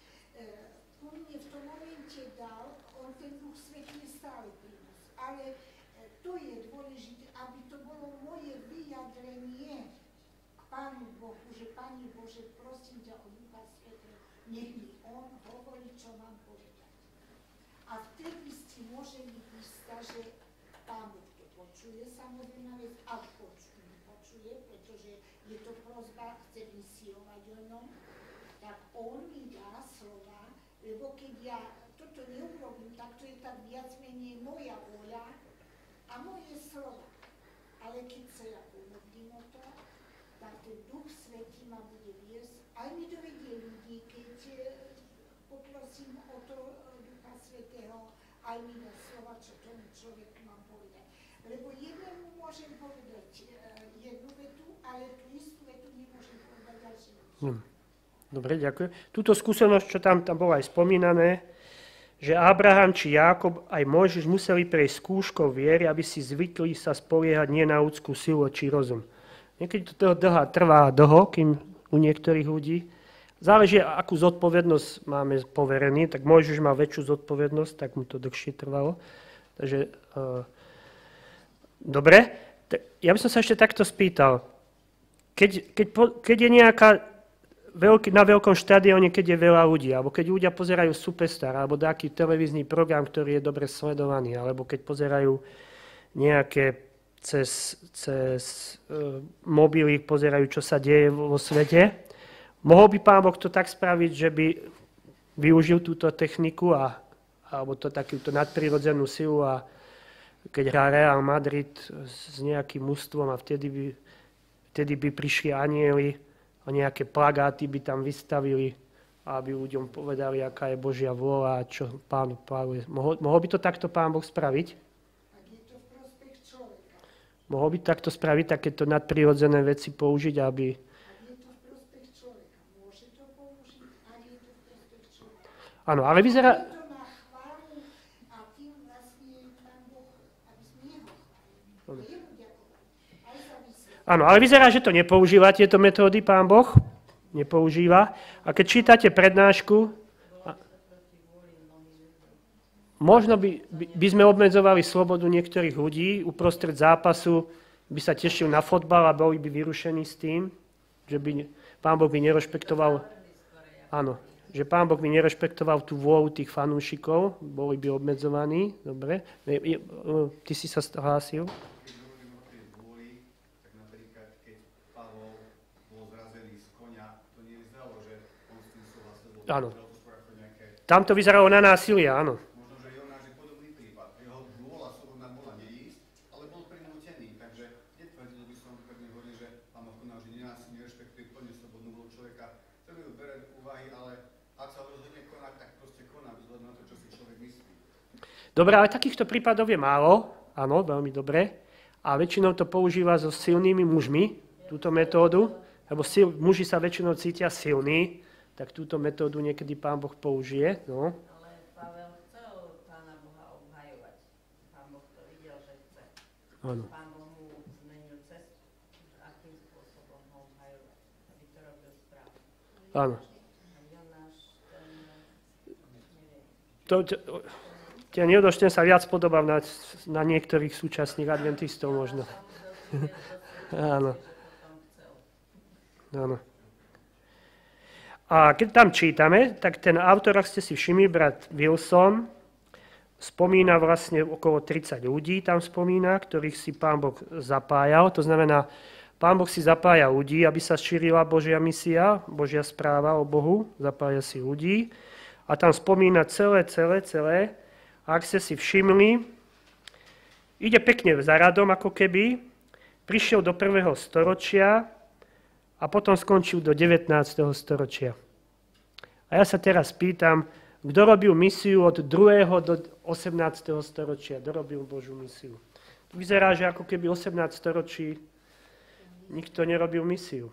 E, on mne v tom momente dal, on ten Duch Svätý je stále pri nás, ale e, to je dôležité, aby to bolo moje vyjadrenie k Pánu Bohu, že Pane Bože, prosím ťa o Ducha Svätého, nech mi on hovorí, čo mám povedať. A vtedy si môže byť istá, že Pán Boh to počuje, samozrejme, a počuje, počuje, pretože je to prosba, chce vysielať o ňom, tak on mi dá slova, lebo keď ja toto neurobím, tak to je tak viac menej moja vôľa a moje slova. Ale keď sa ja pomodlím o to, tak ten Duch Svätý ma bude viesť, aj mi dovedie ľudí, keď poprosím o to Ducha Svätého, aj mi dá slova, čo tomu človeku mám povedať. Lebo jednému môžem povedať jednu vetu, ale tú istú vetu nemôžem povedať ďalšiu. Hm. Dobre, ďakujem. Túto skúsenosť, čo tam, tam bolo aj spomínané, že Abraham či Jákob aj Mojžiš museli prejsť skúškou viery, aby si zvykli sa spoliehať nie na ľudskú silu či rozum. Niekedy to dlhá, trvá dlho, kým u niektorých ľudí. Záleží, akú zodpovednosť máme poverený, tak Mojžiš má väčšiu zodpovednosť, tak mu to dlhšie trvalo. Takže, uh, dobre, ja by som sa ešte takto spýtal. Keď, keď, keď je nejaká, veľký, na veľkom štadióne, keď je veľa ľudí, alebo keď ľudia pozerajú Superstar, alebo nejaký televízny program, ktorý je dobre sledovaný, alebo keď pozerajú nejaké cez, cez uh, mobily, pozerajú, čo sa deje vo svete, mohol by Pán Boh to tak spraviť, že by využil túto techniku a, alebo to takúto nadprirodzenú silu a keď hrá Real Madrid s nejakým mužstvom a vtedy by, vtedy by prišli anjeli a nejaké plagáty by tam vystavili, aby ľuďom povedali, aká je Božia vôľa a čo Pánu plánuje. Mohol, mohol by to takto Pán Boh spraviť? Ak je to v prospech človeka. Mohol by takto spraviť, takéto nadprirodzené veci použiť, aby... Áno, ale vyzerá... Áno, ale vyzerá, že to nepoužíva, tieto metódy Pán Boh. Nepoužíva. A keď čítate prednášku, možno by, by, by sme obmedzovali slobodu niektorých ľudí, uprostred zápasu by sa tešil na fotbal a boli by vyrušení s tým, že by Pán Boh by nerešpektoval... Áno. Že Pán Boh by nerešpektoval tú vôľu tých fanúšikov, boli by obmedzovaní, dobre. Ty si sa hlásil? Keď hovorím o tej vôli, tak napríklad, keď Pavol bol zrazený z koňa, to nie vyzeralo, že on s tým súhlasil. Áno. Tam to vyzeralo na násilie, áno. Možno, že Jonáš je podobný prípad. Jeho vôľa slobodná bola neísť, ale bol prinútený. Takže netvrdil by som, keď mi hovorí, že Pán Boh konal, že nenásilne rešpektuje plne slobodnú vôľu človeka. Chcem ju bere do úvahy, ale ak sa rozhodne konať, tak proste koná, vzhľadom na to, čo si človek myslí. Dobre, ale takýchto prípadov je málo, áno, veľmi dobre. A väčšinou to používa so silnými mužmi, túto metódu, lebo sil, muži sa väčšinou cítia silní, tak túto metódu niekedy Pán Boh použije. No. Ale Pavel chcel Pána Boha obhajovať. Pán Boh to videl, že chce. Áno. Pán Boh mu zmenil cestu, akým spôsobom ho obhajovať, aby to robil správne. Áno. To, to, ten Jodoš, ten sa viac podobá na, na niektorých súčasných adventistov možno. Áno. Áno. A keď tam čítame, tak ten autor, ak ste si všimli, brat Wilson, spomína vlastne okolo tridsať ľudí, tam spomína, ktorých si Pán Boh zapájal. To znamená, Pán Boh si zapája ľudí, aby sa šírila Božia misia, Božia správa o Bohu, zapája si ľudí. A tam spomína celé, celé, celé. A ak ste si všimli, ide pekne za radom, ako keby, prišiel do prvého storočia a potom skončil do devätnásteho storočia. A ja sa teraz pýtam, kto robil misiu od druhého do osemnásteho storočia? Kto robil Božiu misiu? Vyzerá, že ako keby osemnásť storočí nikto nerobil misiu.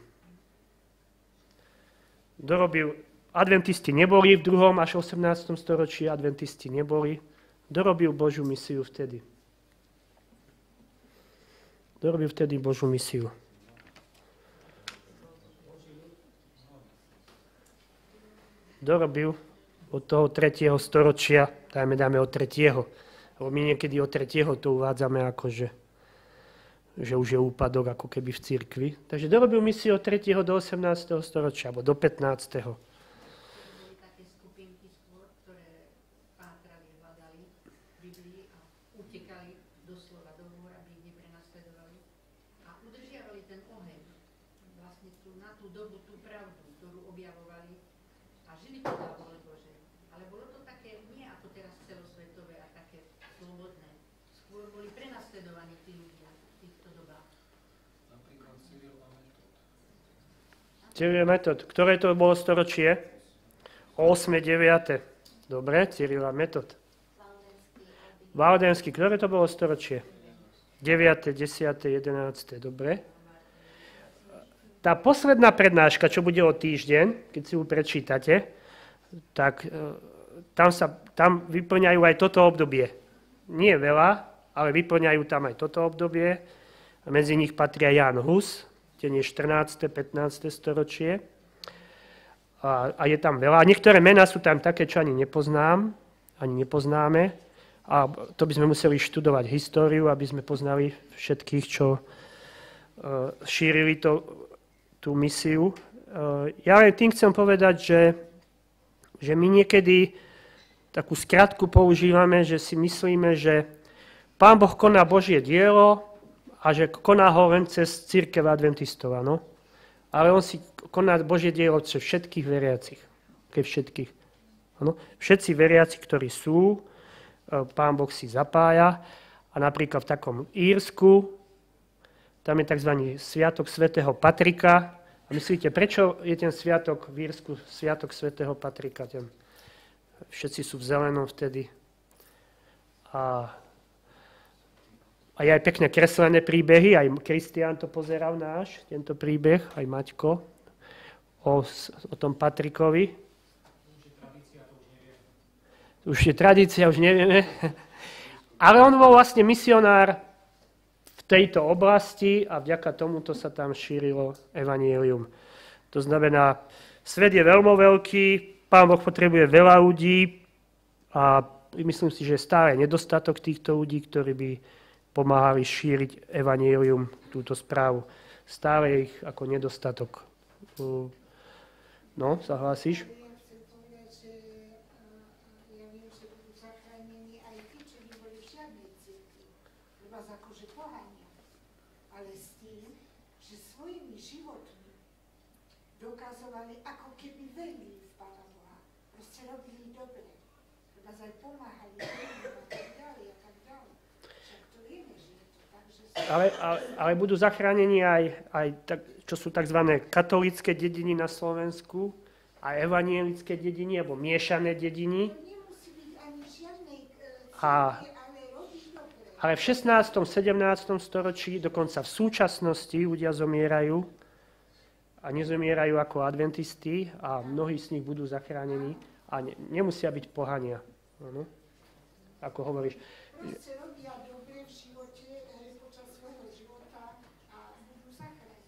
Kto robil... Adventisti neboli v druhom až osemnástom storočí, adventisti neboli. Kto robil Božiu misiu vtedy? Kto robil vtedy Božiu misiu? dorobil od toho tretieho storočia, dajme, dáme od tretieho. Lebo my niekedy od tretieho to uvádzame ako, že, že už je úpadok ako keby v cirkvi. Takže dorobil misiu od tretieho do osemnásteho storočia, alebo do pätnásteho Boli také skupinky skôr, ktoré pátrali, hľadali Biblii a utekali doslova do hôr, aby ich neprenasledovali. A udržiavali ten oheň, vlastne tú, na tú dobu tú pravdu, ktorú objavovali a žili podľa vôle Božej. Ale bolo to také, nie ako teraz celosvetové a také slobodné. Skôr boli prenasledovaní tí ľudia v týchto dobách. Napríklad Cyril a Metod. Cyril a Metod. Ktoré to bolo storočie? ôsme deviate Dobre, Cyril a Metod. Valdenský. Ktoré to bolo storočie? deviate desiate jedenáste Dobre. Tá posledná prednáška, čo bude o týždeň, keď si ju prečítate, tak tam, sa, tam vyplňajú aj toto obdobie. Nie veľa, ale vyplňajú tam aj toto obdobie. A medzi nich patria Jan Hus, ten je štrnáste pätnáste storočie. A, a je tam veľa. A niektoré mená sú tam také, čo ani nepoznám, ani nepoznáme. A to by sme museli študovať históriu, aby sme poznali všetkých, čo uh, šírili to, tú misiu. Uh, ja len tým chcem povedať, že, že my niekedy takú skratku používame, že si myslíme, že Pán Boh koná Božie dielo a že koná ho len cez cirkev adventistov, áno. Ale on si koná Božie dielo cez všetkých veriacich. Ke všetkých. Áno. Všetci veriaci, ktorí sú, Pán Boh si zapája. A napríklad v takom Írsku, tam je tzv. Sviatok svätého Patrika. A myslíte, prečo je ten sviatok v Írsku, sviatok svätého Patrika? Ten, všetci sú v zelenom vtedy. A A je aj pekne kreslené príbehy, aj Kristián to pozeral náš, tento príbeh, aj Maťko, o, o tom Patrikovi. Už je tradícia, už nevieme. Ale on bol vlastne misionár v tejto oblasti a vďaka tomuto sa tam šírilo evanjelium. To znamená, svet je veľmi veľký, Pán Boh potrebuje veľa ľudí a myslím si, že je stále nedostatok týchto ľudí, ktorí by pomáhali šíriť evanjelium, túto správu. Stále je ich ako nedostatok. No, zahlásíš? Ja viem, že budú zachránení aj tí, čo neboli v žiadnej cirkvi. Treba akože pohania. Ale s tým, že svojimi životmi dokazovali, ako keby verili v Pána Boha. Proste robili dobre. Treba aj pomáhali a tak ďalej a tak ďalej. Však to vieme, že je to tak, že... Ale, ale, ale budú zachránení aj, aj tak, čo sú tzv. Katolícke dediny na Slovensku a evanielické dediny, alebo miešané dediny. To nemusí byť ani žiadnej cirkvi, A, ale robí dobre. ale v šestnástom sedemnástom storočí, dokonca v súčasnosti ľudia zomierajú a nezomierajú ako adventisti a mnohí z nich budú zachránení a ne, nemusia byť pohania. Ano? Ako hovoríš. Proste robia dobre v živote, počas svojho života a budú zachránení.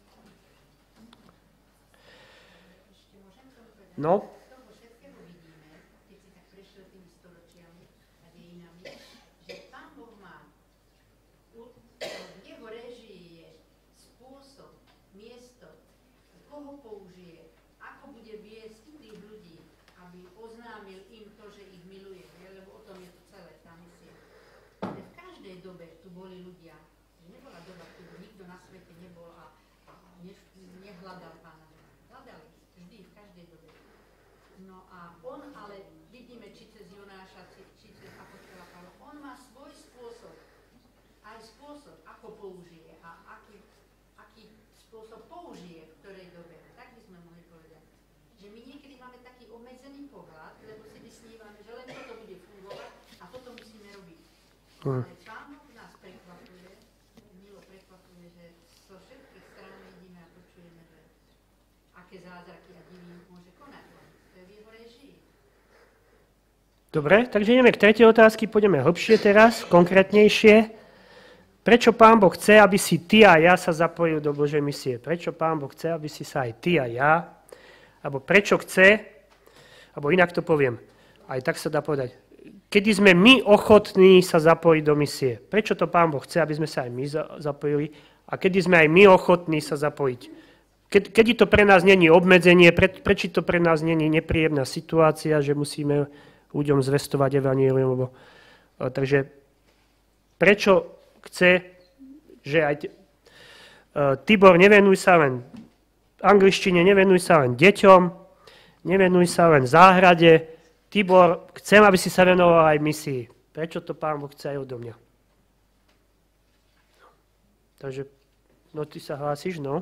Ešte môžem to povedať? No, Z toho všetkého vidíme, keď si tak prešiel tými storočiami a dejinami, že Pán Boh má u- v jeho réžii je spôsob, miesto, koho použije, ako bude viesť tých ľudí, aby oznámil im to, že ich miluje, lebo o tom je to celé, tá misia. Ale v každej dobe tu boli ľudia, že nebola doba, keď nikto na svete nebol a, a ne, nehľadal Pána Boha. Hľadali vždy, v každej dobe. No a on ale, vidíme, či cez Jonáša, či, či cez apoštola Pavla, on má svoj spôsob, aj spôsob, ako použije a aký, aký spôsob použije v ktorej dobe. Tak by sme mohli povedať. Že my niekedy máme taký obmedzený pohľad, lebo si vysnívame, že len toto bude fungovať a toto musíme robiť. Ale Pán Boh nás prekvapuje, milo prekvapuje, že zo všetkých strán vidíme a počujeme, že aké zázraky a divy môže konať. To je v jeho réžii. dobre, takže ideme k tretej otázky, pôjdeme hlbšie teraz, konkrétnejšie. Prečo Pán Boh chce, aby si ty a ja sa zapojili do Božej misie? Prečo Pán Boh chce, aby si sa aj ty a ja, alebo prečo chce, Alebo inak to poviem, aj tak sa dá povedať. Kedy sme my ochotní sa zapojiť do misie? Prečo to Pán Boh chce, aby sme sa aj my zapojili? A kedy sme aj my ochotní sa zapojiť? Ke, kedy to pre nás není obmedzenie, pre, prečo to pre nás není nepríjemná situácia, že musíme ľuďom zvestovať evanjelium? Lebo, takže prečo chce, že aj uh, Tibor, nevenuj sa len angličtine, nevenuj sa len deťom, nevenuj sa len záhrade. Tibor, chcem, aby si sa venoval aj misii. Prečo to Pán Boh chce aj odo mňa? Takže, no ty sa hlásiš, no?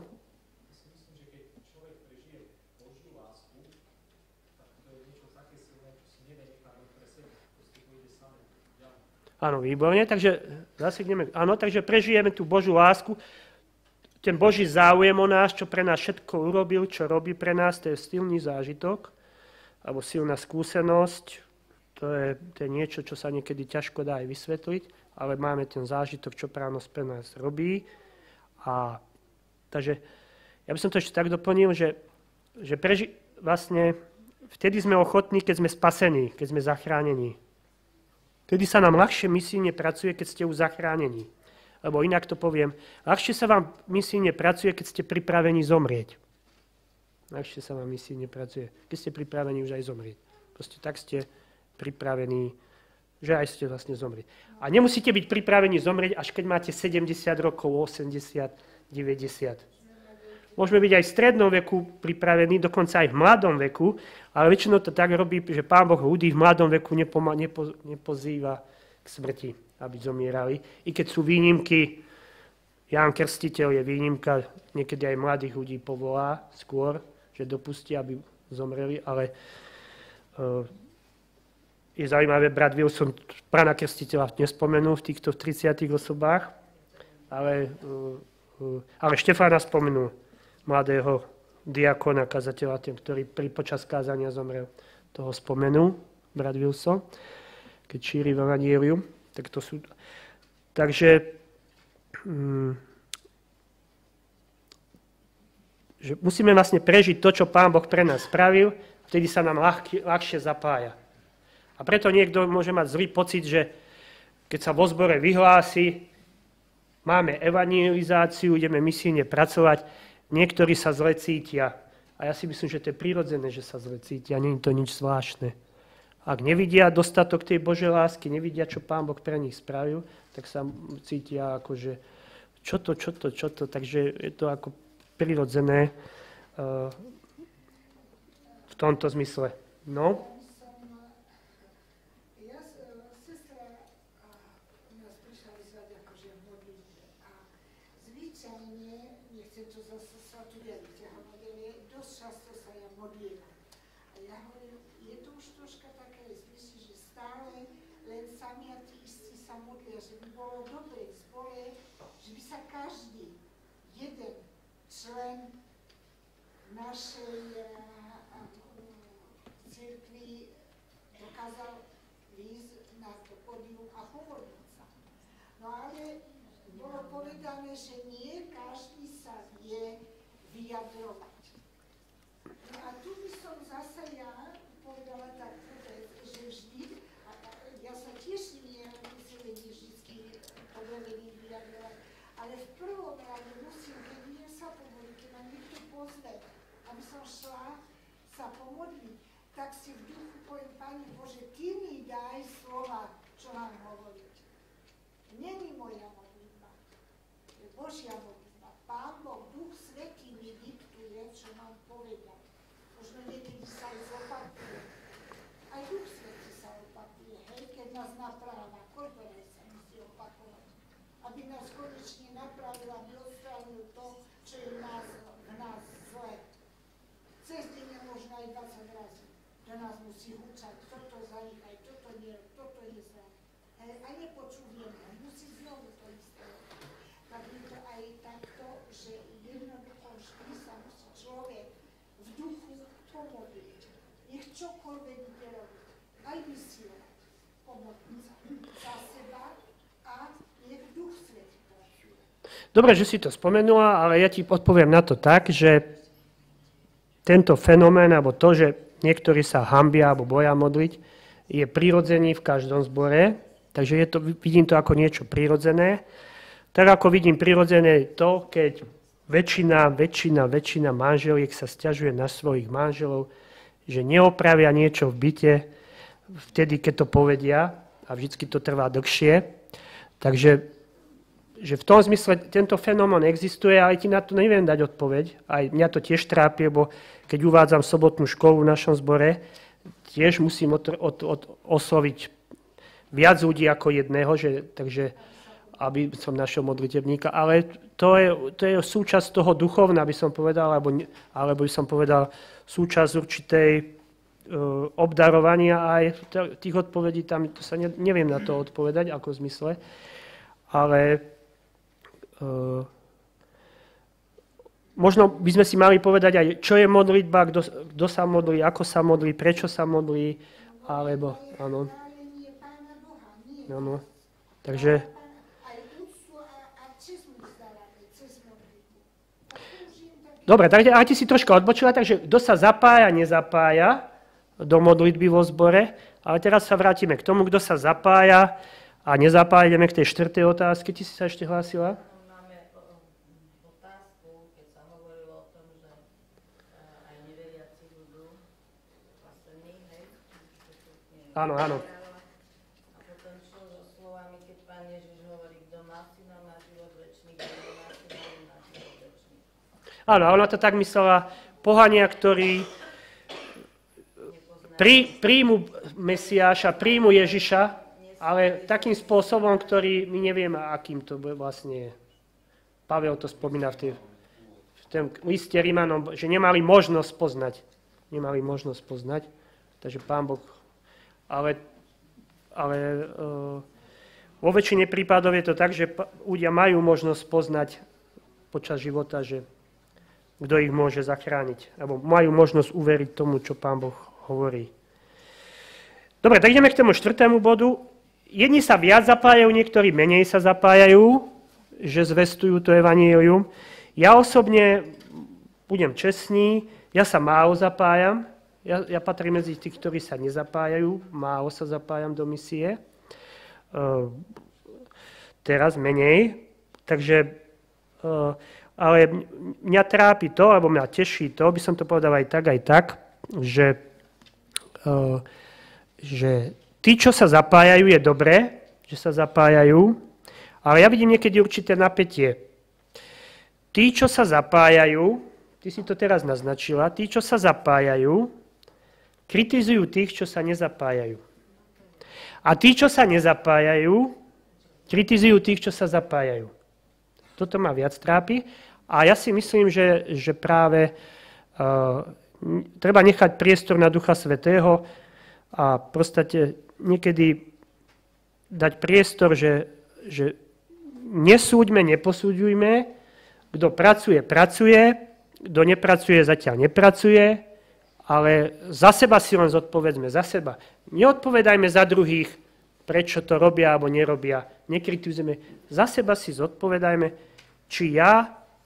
Áno, výborne, takže zasikneme. Áno, takže prežijeme tú Božiu lásku, ten Boží záujem o nás, čo pre nás všetko urobil, čo robí pre nás, to je silný zážitok, alebo silná skúsenosť, to je, to je niečo, čo sa niekedy ťažko dá aj vysvetliť, ale máme ten zážitok, čo prános pre nás robí. A takže ja by som to ešte tak doplnil, že, že preži, vlastne vtedy sme ochotní, keď sme spasení, keď sme zachránení. Vtedy sa nám ľahšie misijne pracuje, keď ste už zachránení. Lebo inak to poviem, ľahšie sa vám misijne pracuje, keď ste pripravení zomrieť. Ľahšie sa vám misijne pracuje, keď ste pripravení už aj zomrieť. Proste tak ste pripravení, že aj ste vlastne zomrieť. A nemusíte byť pripravení zomrieť, až keď máte sedemdesiat rokov, osemdesiat, deväťdesiat. Môžeme byť aj v strednom veku pripravení, dokonca aj v mladom veku, ale väčšinou to tak robí, že Pán Boh ľudí v mladom veku nepoma, nepo, nepozýva k smrti, aby zomierali. I keď sú výnimky, Ján Krstiteľ je výnimka, niekedy aj mladých ľudí povolá skôr, že dopustí, aby zomreli, ale uh, je zaujímavé, brat Wilson Pána Krstiteľa nespomenul v týchto tridsiatich osobách, ale, uh, uh, ale Štefána spomenul, mladého diakona, kazateľa, ten, ktorý pri počas kázania zomrel. Toho spomenul, brat Wilson, keď šíri evanjelium. Tak to sú... Takže um, že musíme vlastne prežiť to, čo Pán Boh pre nás spravil, vtedy sa nám ľahky, ľahšie zapája. A preto niekto môže mať zlý pocit, že keď sa vo zbore vyhlási, máme evangelizáciu, ideme misijne pracovať, niektorí sa zle cítia. A ja si myslím, že to je prirodzené, že sa zle cítia, nie je to nič zvláštne. Ak nevidia dostatok tej Božej lásky, nevidia, čo Pán Boh pre nich spravil, tak sa cítia ako, že čo to, čo to, čo to, takže je to ako prirodzené uh, v tomto zmysle. No? Člen našej cirkvi dokázal výjsť na to pódium a pomodliť sa. No ale bolo povedané, že nie každý sa vie vyjadrovať. No a tu by som zase ja povedala takú vec, že vždy, a ja sa tiež nie musím vedieť vždy povedený vyjadrovať, ale v prvom rade musím vedieť sa pomodliť, keď ma niekto pozve, aby som šla sa pomodliť, tak si v duchu poviem, Pane Bože, Ty mi daj slova, čo mám hovoriť. Není moja modlitba, je Božia modlitba. Pán Boh, Duch Svätý mi diktuje, čo mám povedať. Možno niekedy sa aj zopakuje. Aj Duch Svätý sa opakuje, hej, keď nás napráva, koľko raz sa musí opakovať, aby nás konečne napravil, aby odstránil to, čo je v nás, v nás zle. Cez deň je možno aj dvadsať razy, že nás musí húčať, toto zanechaj, toto nie, toto je zle. Hej, a nepočúvame, musí znovu to isté. Tak je to aj takto, že jednoducho vždy sa musí človek v duchu pomodliť. Nech čokoľvek ide robiť, aj vysielať, pomodliť sa za seba a nech Duch Svätý pracuje. Dobre, že si to spomenula, ale ja ti odpoviem na to tak, že tento fenomén, alebo to, že niektorí sa hanbia alebo boja modliť, je prirodzený v každom zbore, takže je to, vidím to ako niečo prirodzené. Tak ako vidím prirodzené to, keď väčšina, väčšina, väčšina manželiek sa sťažuje na svojich manželov, že neopravia niečo v byte vtedy, keď to povedia a vždycky to trvá dlhšie. Takže že v tom zmysle tento fenomén existuje, ale ti na to neviem dať odpoveď. Aj mňa to tiež trápi, lebo keď uvádzam sobotnú školu v našom zbore, tiež musím od, od, od, osloviť viac ľudí ako jedného, že, takže aby som našiel modlitebníka. Ale to je, to je súčasť toho duchovna, by som povedal, alebo, alebo by som povedal súčasť určitej uh, obdarovania aj tých odpovedí. Tam to sa ne, neviem na to odpovedať, ako v zmysle. Ale Uh, možno by sme si mali povedať aj, čo je modlitba, kto, kto sa modlí, ako sa modlí, prečo sa modlí, alebo, áno. Áno. Takže... Dobre, takže aj ti si troška odbočila, takže kto sa zapája, nezapája do modlitby vo zbore, ale teraz sa vrátime k tomu, kto sa zapája a nezapája, ideme k tej štvrtej otázke. Ty si sa ešte hlásila? Áno, áno. A potom šlo so slovami, keď Pán Ježiš hovorí, kto má syna, má život večný, kto má syna, má život večný. Áno, ona to tak myslela, pohania, ktorí prí, príjmu Mesiáša, príjmu Ježiša, ale takým spôsobom, ktorý my nevieme, akým to vlastne je. Pavel to spomína v, tej, v tom liste Rímanom, že nemali možnosť poznať. Nemali možnosť poznať. Takže Pán Boh... Ale, ale uh, vo väčšine prípadov je to tak, že ľudia majú možnosť poznať počas života, že kto ich môže zachrániť. Alebo majú možnosť uveriť tomu, čo Pán Boh hovorí. Dobre, tak ideme k tomu štvrtému bodu. Jedni sa viac zapájajú, niektorí menej sa zapájajú, že zvestujú to evanjelium. Ja osobne budem čestný, ja sa málo zapájam. Ja, ja patrím medzi tých, ktorí sa nezapájajú, málo sa zapájam do misie. Uh, teraz menej. Takže, uh, ale mňa trápi to, alebo mňa teší to, by som to povedal aj tak, aj tak, že, uh, že tí, čo sa zapájajú, je dobré, že sa zapájajú, ale ja vidím niekedy určité napätie. Tí, čo sa zapájajú, ty si to teraz naznačila, tí, čo sa zapájajú, kritizujú tých, čo sa nezapájajú. A tí, čo sa nezapájajú, kritizujú tých, čo sa zapájajú. Toto ma viac trápi a ja si myslím, že, že práve uh, treba nechať priestor na Ducha Svätého a proste niekedy dať priestor, že, že nesúďme, neposúďujme, kto pracuje, pracuje, kto nepracuje, zatiaľ nepracuje, ale za seba si len zodpovedzme, za seba. Neodpovedajme za druhých, prečo to robia alebo nerobia. Nekritizujeme. Za seba si zodpovedajme, či ja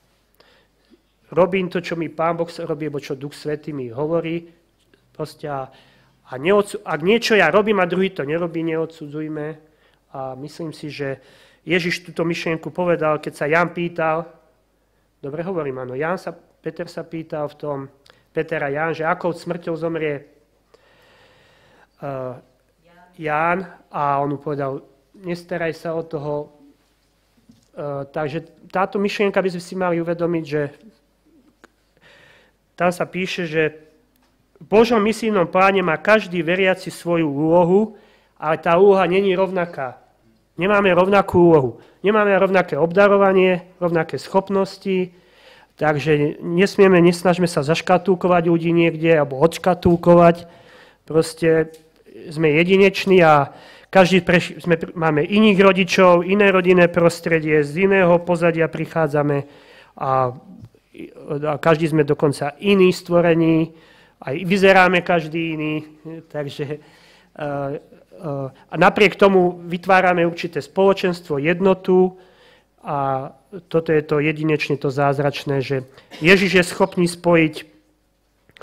robím to, čo mi Pán Boh robí, alebo čo Duch Svätý mi hovorí. Proste a, a neodsu, ak niečo ja robím a druhý to nerobí, neodsudzujme. A myslím si, že Ježiš túto myšlienku povedal, keď sa Ján pýtal, dobre hovorím, áno, Ján sa, Peter sa pýtal v tom, Peter a Ján, že akou smrťou zomrie uh, Ján a on mu povedal, nestaraj sa o toho. Uh, takže táto myšlienka by sme si mali uvedomiť, že tam sa píše, že v Božom misijnom pláne má každý veriaci svoju úlohu, ale tá úloha není rovnaká. Nemáme rovnakú úlohu. Nemáme rovnaké obdarovanie, rovnaké schopnosti, takže nesmieme, nesnažme sa zaškatulkovať ľudí niekde alebo odškatulkovať. Proste sme jedineční a každý preš- sme, máme iných rodičov, iné rodinné prostredie, z iného pozadia prichádzame a, a každý sme dokonca iní stvorení, aj vyzeráme každý iný, takže uh, uh, a napriek tomu vytvárame určité spoločenstvo, jednotu. A toto je to jedinečne to zázračné, že Ježiš je schopný spojiť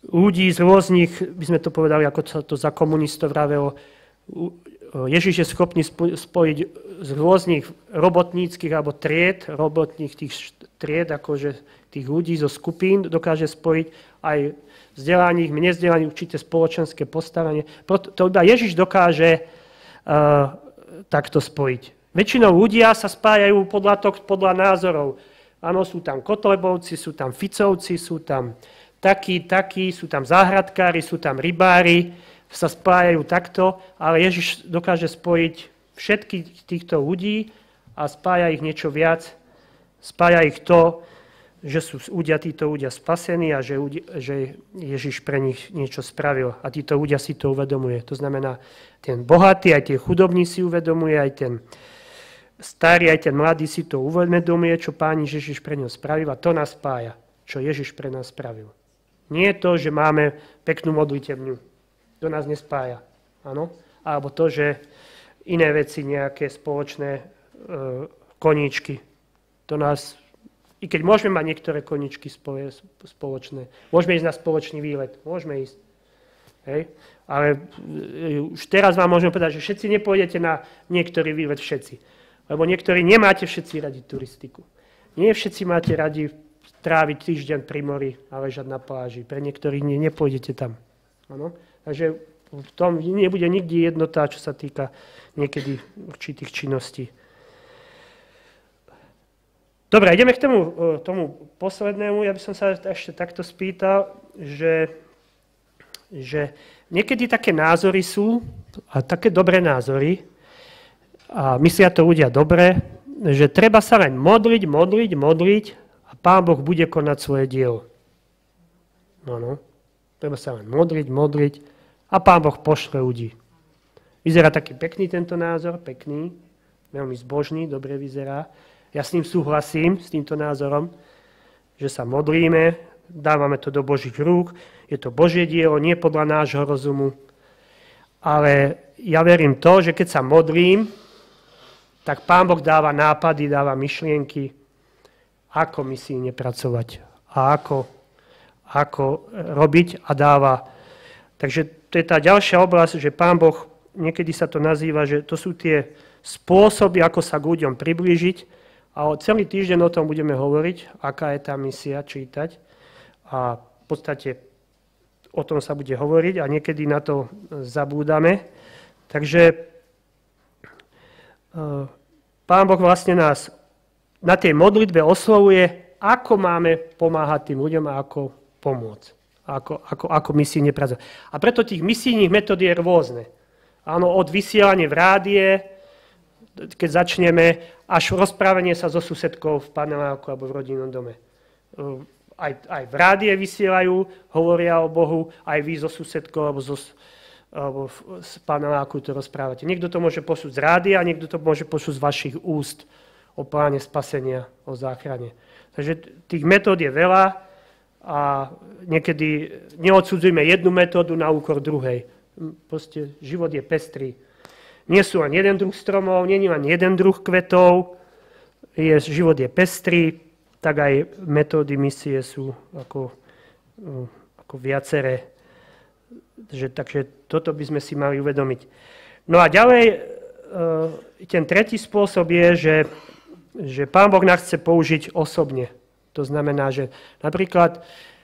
ľudí z rôznych, by sme to povedali, ako sa to za komunistov vravelo, Ježiš je schopný spojiť z rôznych robotníckych alebo tried, robotných tých tried, akože tých ľudí zo skupín, dokáže spojiť aj vzdelaných, nezdelaných, určité spoločenské postavenie. To iba Ježiš dokáže uh, takto spojiť. Väčšinou ľudia sa spájajú podľa, to, podľa názorov. Áno, sú tam Kotlebovci, sú tam Ficovci, sú tam takí, takí, sú tam záhradkári, sú tam rybári, sa spájajú takto, ale Ježiš dokáže spojiť všetkých týchto ľudí a spája ich niečo viac. Spája ich to, že sú ľudia, títo ľudia spasení a že, že Ježiš pre nich niečo spravil. A títo ľudia si to uvedomuje. To znamená, ten bohatý, aj ten chudobný si uvedomuje, aj ten starý, aj ten mladý si to uvedomuje, čo Pán Ježiš pre ňo spravil a to nás spája, čo Ježiš pre nás spravil. Nie je to, že máme peknú modlitebňu. To nás nespája. Áno? Alebo to, že iné veci, nejaké spoločné e, koníčky. To nás, i keď môžeme mať niektoré koníčky spoločné, môžeme ísť na spoločný výlet, môžeme ísť. Hej? Ale e, už teraz vám môžem povedať, že všetci nepôjdete na niektorý výlet, všetci. Lebo niektorí nemáte všetci radi turistiku. Nie všetci máte radi tráviť týždeň pri mori a ležať na pláži. Pre niektorých nie, nepôjdete tam. Áno? Takže v tom nebude nikdy jednota, čo sa týka niekedy určitých činností. Dobre, ideme k tomu, tomu poslednému. Ja by som sa ešte takto spýtal, že, že niekedy také názory sú, a také dobré názory, a myslia to ľudia dobre, že treba sa len modliť, modliť, modliť a Pán Boh bude konať svoje dielo. No, no. Treba sa len modliť, modliť a Pán Boh pošle ľudí. Vyzerá taký pekný tento názor, pekný, veľmi zbožný, dobre vyzerá. Ja s ním súhlasím, s týmto názorom, že sa modlíme, dávame to do Božích rúk, je to Božie dielo, nie podľa nášho rozumu. Ale ja verím to, že keď sa modlím, tak Pán Boh dáva nápady, dáva myšlienky, ako misijne pracovať a ako, ako robiť a dáva. Takže to je tá ďalšia oblasť, že Pán Boh, niekedy sa to nazýva, že to sú tie spôsoby, ako sa k ľuďom priblížiť. A celý týždeň o tom budeme hovoriť, aká je tá misia, čítať. A v podstate o tom sa bude hovoriť a niekedy na to zabúdame. Takže Pán Boh vlastne nás na tej modlitbe oslovuje, ako máme pomáhať tým ľuďom a ako pomôcť. Ako, ako, ako misijne pracovať. A preto tých misijných metód je rôzne. Áno, od vysielania v rádie, keď začneme, až rozprávanie sa so susedkou v paneláku alebo v rodinnom dome. Aj, aj v rádie vysielajú, hovoria o Bohu, aj vy so susedkou alebo, zo, alebo z paneláku to rozprávate. Niekto to môže počuť z rádia, niekto to môže počuť z vašich úst o pláne spasenia, o záchrane. Takže tých metód je veľa a niekedy neodsudzujme jednu metódu na úkor druhej. Proste život je pestrý. Nie sú len jeden druh stromov, nie je len jeden druh kvetov, je, život je pestrý, tak aj metódy misie sú ako, ako viaceré. Že, takže toto by sme si mali uvedomiť. No a ďalej, ten tretí spôsob je, že, že Pán Boh nás chce použiť osobne. To znamená, že napríklad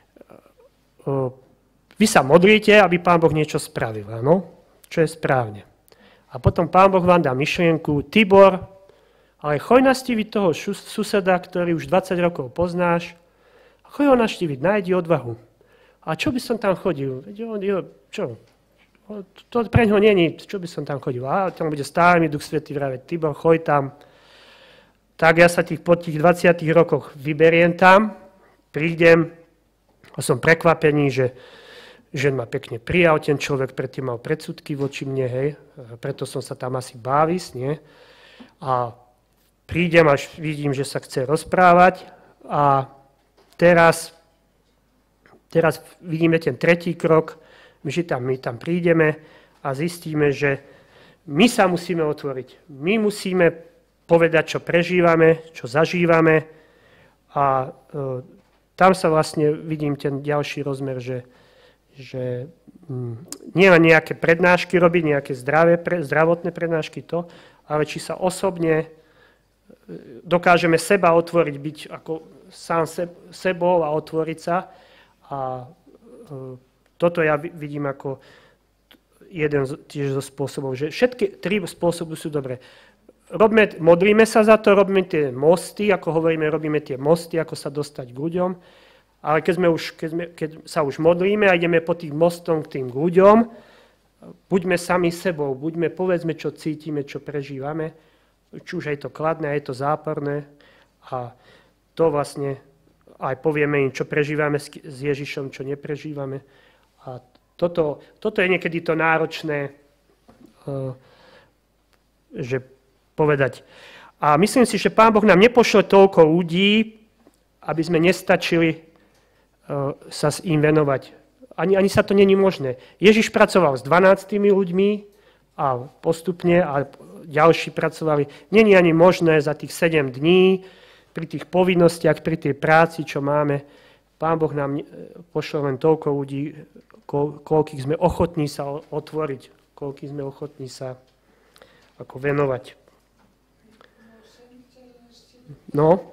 vy sa modlíte, aby Pán Boh niečo spravil, áno? Čo je správne. A potom Pán Boh vám dá myšlienku, Tibor, ale choď navštíviť toho suseda, ktorý už dvadsať rokov poznáš, a choď ho navštíviť, nájdi odvahu. A čo by som tam chodil? Čo? To pre ňoho nie je, čo by som tam chodil? A tam bude stále mi Duch Svätý vraviť, Tibor, choď tam. Tak ja sa tých, po tých dvadsiatich rokoch vyberiem tam, prídem a som prekvapený, že že ma pekne prijal, ten človek predtým mal predsudky voči mne, hej, preto som sa tam asi bál ísť, nie? A prídem, až vidím, že sa chce rozprávať a teraz, teraz vidíme ten tretí krok, že tam, my tam prídeme a zistíme, že my sa musíme otvoriť. My musíme povedať, čo prežívame, čo zažívame a e, tam sa vlastne vidím ten ďalší rozmer, že že nie len nejaké prednášky robiť, nejaké zdravé, zdravotné prednášky to, ale či sa osobne dokážeme seba otvoriť, byť ako sám sebou a otvoriť sa. A toto ja vidím ako jeden tiež zo spôsobov, že všetky tri spôsoby sú dobré. Robíme, modlíme sa za to, robíme tie mosty, ako hovoríme, robíme tie mosty, ako sa dostať k ľuďom. Ale keď, sme už, keď, sme, keď sa už modlíme a ideme po tých mostom k tým ľuďom, buďme sami sebou, buďme, povedzme, čo cítime, čo prežívame, či už je to kladné, je to záporné. A to vlastne aj povieme im, čo prežívame s Ježišom, čo neprežívame. A toto, toto je niekedy to náročné, že povedať. A myslím si, že Pán Boh nám nepošle toľko ľudí, aby sme nestačili sa s im venovať. Ani, ani sa to není možné. Ježiš pracoval s dvanáctimi ľuďmi a postupne a ďalší pracovali. Není ani možné za tých sedem dní, pri tých povinnostiach, pri tej práci, čo máme. Pán Boh nám pošle len toľko ľudí, koľkých sme ochotní sa otvoriť, koľkých sme ochotní sa ako venovať. No?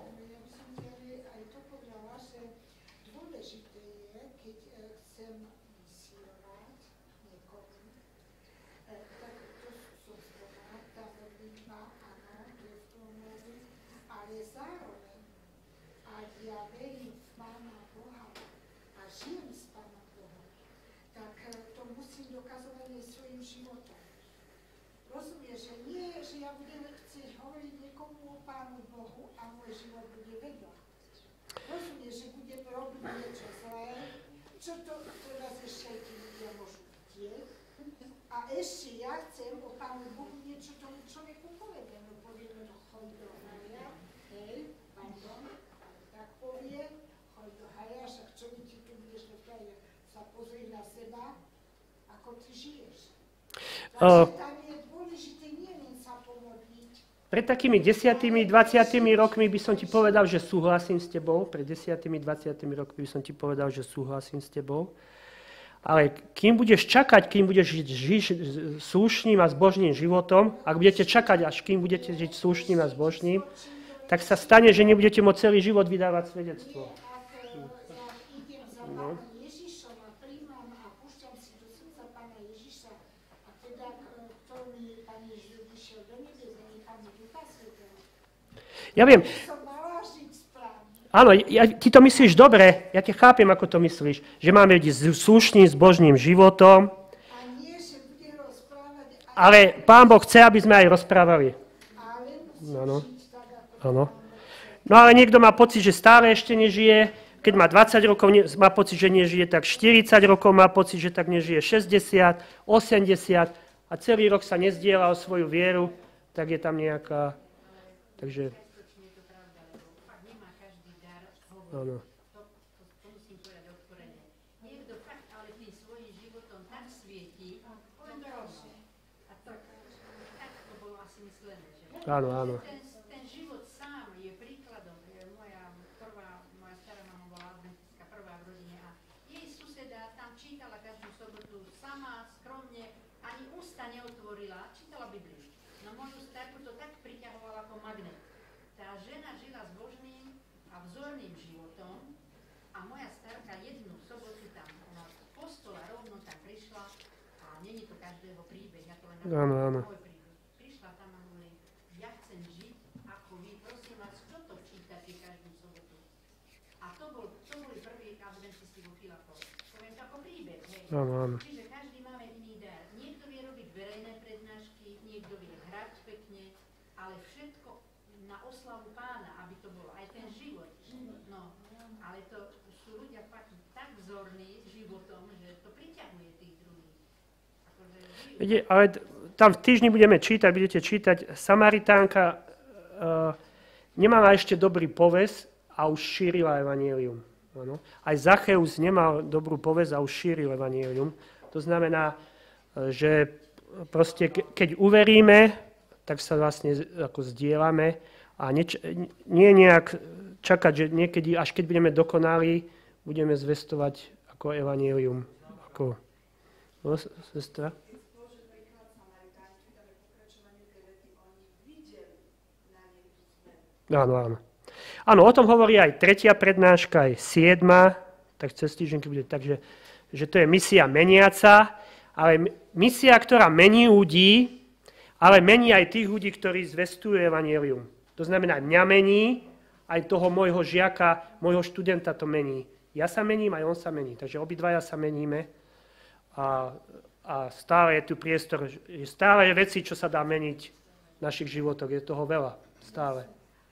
Ešte ja chcem o Pánu Bohu niečo tomu človeku povedať. No povieme, no choď do haja, hej, pardon, tak povie, choď do haja, však čo mi ti tu budeš rozprávať, sa pozri na seba, ako ty žiješ. Takže tam je dôležité nie len sa pomodliť. Pred takými desiatimi, dvaciatimi rokmi by som ti povedal, že súhlasím s tebou. Pred desiatimi, dvaciatimi rokmi by som ti povedal, že súhlasím s tebou. Ale kým budeš čakať, kým budeš žiť, žiť slušným a zbožným životom, ak budete čakať, až kým budete žiť slušným a zbožným, tak sa stane, že nebudete môcť celý život vydávať svedectvo. No. Ja viem. Áno, ja, ty to myslíš dobre, ja te chápem, ako to myslíš, že máme byť slušným, zbožným životom, ale Pán Boh chce, aby sme aj rozprávali. Áno, áno. No ale niekto má pocit, že stále ešte nežije, keď má dvadsať rokov, má pocit, že nežije, tak štyridsať rokov má pocit, že tak nežije šesťdesiat, osemdesiat a celý rok sa nezdieľa o svoju vieru, tak je tam nejaká, takže... Áno. To, to, to musím povedať otvorene. Niekto fakt, ale tým svojím životom tak svietí, len rovno. A tak, tak to bolo asi myslené. Že? Áno, áno. Ten, ten život sám je príkladom. Moja prvá, moja stará mama bola adventistka, prvá v rodine a jej suseda tam čítala každú sobotu sama, skromne, ani ústa neotvorila, čítala Bibliu. No moju starku to tak priťahovalo ako magnet. Tá žena žila zbožným a vzorným životom a moja starka jednu sobotu tam, ona z kostola rovno tam prišla a není to každého príbeh, ja to len napríklad môj príbeh. Prišla tam a hovorí, ja chcem žiť ako vy, prosím vás, čo to čítate každú sobotu? A to, bol, to boli prví adventisti vo Filapove. Poviem to ako príbeh, hej. Áno, áno. Čiže každý máme iný dar. Niekto vie robiť verejné prednášky, niekto vie hrať pekne, ale všetko na oslavu Pána, aby to bolo aj ten život. No, ale to sú ľudia fakt tak vzorní s životom, že to priťahuje tých druhých. Akože Viete, ale tam v týždni budeme čítať, budete čítať, Samaritánka uh, nemala ešte dobrý povesť a už šírila evanjelium. Ano. Aj Zacheus nemal dobrú povesť a už šíril evanjelium. To znamená, že proste keď uveríme, tak sa vlastne ako zdieľame a neč- nie nejak čakať, že niekedy, až keď budeme dokonali, budeme zvestovať ako evanjelium. Ko? No, sestra? Áno, áno. Áno, o tom hovorí aj tretia prednáška, aj siedma, tak cez týždeň bude tak, že, že to je misia meniaca, ale misia, ktorá mení ľudí, ale mení aj tých ľudí, ktorí zvestujú evanjelium. To znamená, mňa mení, aj toho môjho žiaka, môjho študenta to mení. Ja sa mením, aj on sa mení. Takže obidvaja sa meníme a, a stále je tu priestor, stále je veci, čo sa dá meniť v našich životoch. Je toho veľa. Stále.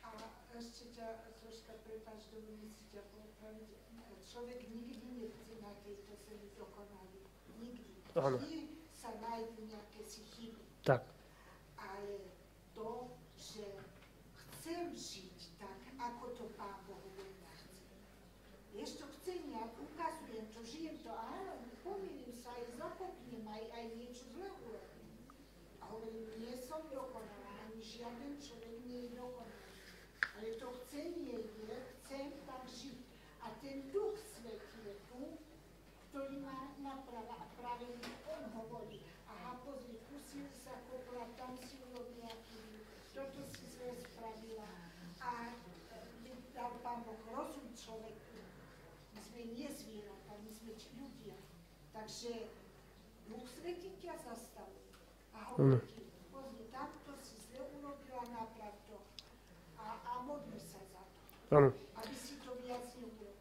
Áno. Sa nájdú nejaké si chyby. Tak. Ale to, že chcem žiť tak, ako to Pán Boh veľa chce. Vieš, to chcem, ja ukazujem to, žijem to, áno, pomýlim sa, aj zakopnem, aj, aj niečo zle urobím. A hovorím, nie som dokonalá, ani žiaden človek nie je dokonalý. Ale to chcenie je, chcem tak žiť. A ten Duch Svätý je tu, ktorý má naprava a práve on hovorí, aha, pozri, tu si sa kopla, tam si urobil nejaký, toto si zle spravila a e, dal Pán Boh rozum človeku. My sme nie zvieratá, my sme ľudia. Takže Duch Svätý ťa zastavuje a hovorí ti, pozri, tamto si zle urobila, naprav to a, a modli sa za to, Áno. aby si to viac neurobil.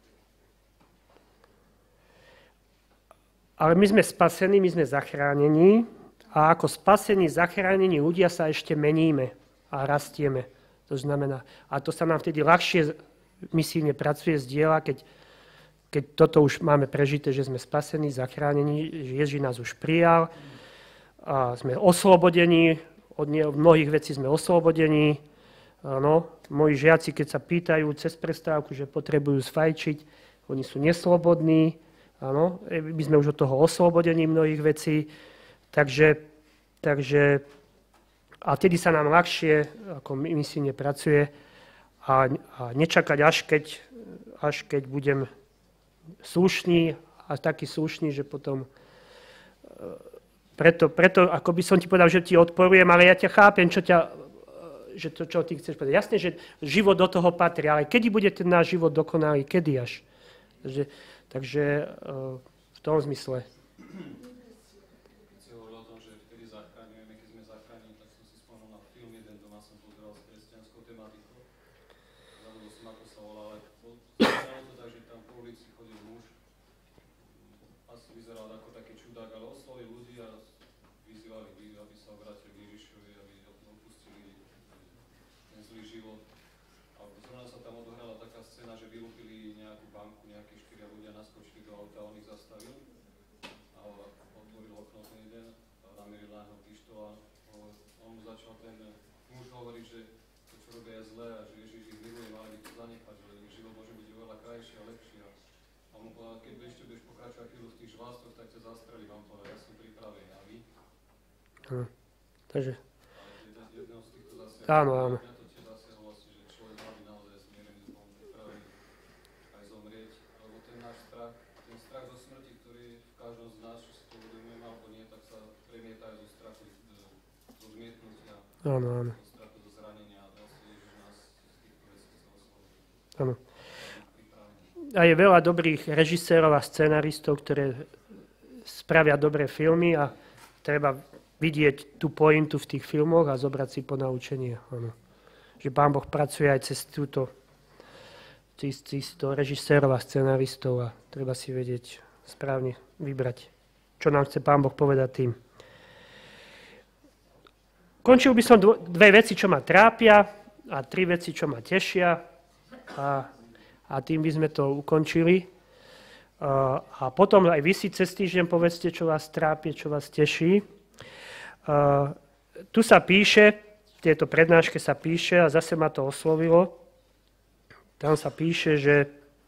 Ale my sme spasení, my sme zachránení a ako spasení, zachránení ľudia sa ešte meníme a rastieme. To znamená, a to sa nám vtedy ľahšie misijne pracuje z diela, keď, keď toto už máme prežité, že sme spasení, zachránení, že Ježiš nás už prijal a sme oslobodení, od mnohých vecí sme oslobodení. Áno, moji žiaci, keď sa pýtajú cez prestávku, že potrebujú sfajčiť, oni sú neslobodní. Áno, my sme už od toho oslobodení mnohých vecí, takže, takže a vtedy sa nám ľahšie, ako misijne pracuje a, a nečakať, až keď, až keď budem slušný a taký slušný, že potom preto, preto, ako by som ti povedal, že ti odporujem, ale ja ťa chápem, čo ťa, že to, čo ty chceš povedať. Jasne, že život do toho patrí, ale kedy bude ten náš život dokonalý, kedy až? Že, Takže uh, v tom zmysle. Keď si hovoril o tom, že vtedy zachraňujeme, keď sme zachránení, tak som si spomenul na film jeden, doma som pozeral s kresťanskou tematikou. Zabudol som, ako sa volá, ale znamenalo to tak, že tam po ulici chodil muž. Asi vyzeral ako taký čudák, ale oslovil ľudí a vyzývali ich, aby sa obrátili k Ježišovi, aby opustili ten zlý život. A zrovna sa tam odohrala taká scéna, že vylúpili nejakú banku, nejaké štyria ľudia naskočili do auta, on ich zastavil a otvoril okno ten jeden a namieril na jeho pištol a on mu začal ten muž hovoriť, že to, čo robia, je zlé a že Ježiš ich miluje, mali by to zanechať, že ich život môže byť oveľa krajší a lepší. A on mu povedal, keď ešte budeš pokračovať chvíľu v tých žvástok, tak ťa zastrelím, vám povedal, ja som pripravený. A vy? Hm. Takže. Jedného z týchto zase. Áno, áno. Áno, áno. Áno. A je veľa dobrých režisérov a scenaristov, ktoré spravia dobré filmy a treba vidieť tú pointu v tých filmoch a zobrať si ponaučenie. Áno. Že Pán Boh pracuje aj cez túto cez, cez to režisérov a scenaristov a treba si vedieť správne vybrať, čo nám chce Pán Boh povedať tým. Končil by som dve veci, čo ma trápia a tri veci, čo ma tešia a, a tým by sme to ukončili. A, a potom aj vy si cez týždeň povedzte, čo vás trápi, čo vás teší. A, tu sa píše, v tejto prednáške sa píše a zase ma to oslovilo. Tam sa píše, že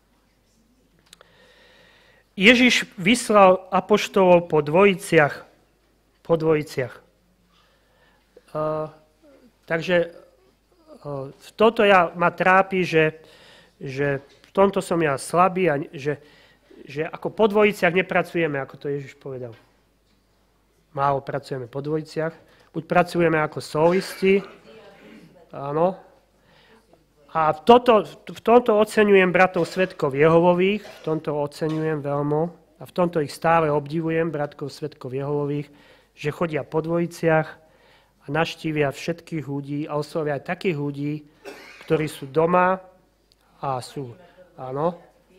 Ježiš vyslal apoštolov po dvojiciach, po dvojiciach. Uh, takže uh, toto ja ma trápi, že, že v tomto som ja slabý a že, že ako po dvojiciach nepracujeme, ako to Ježiš povedal. Málo pracujeme po dvojiciach. Buď pracujeme ako solisti, áno. A v, toto, v tomto oceňujem bratov svedkov Jehovových, v tomto oceňujem veľmi a v tomto ich stále obdivujem, bratkov svedkov Jehovových, že chodia po dvojiciach a navštívia všetkých ľudí a oslovia aj takých ľudí, ktorí sú doma a sú, áno.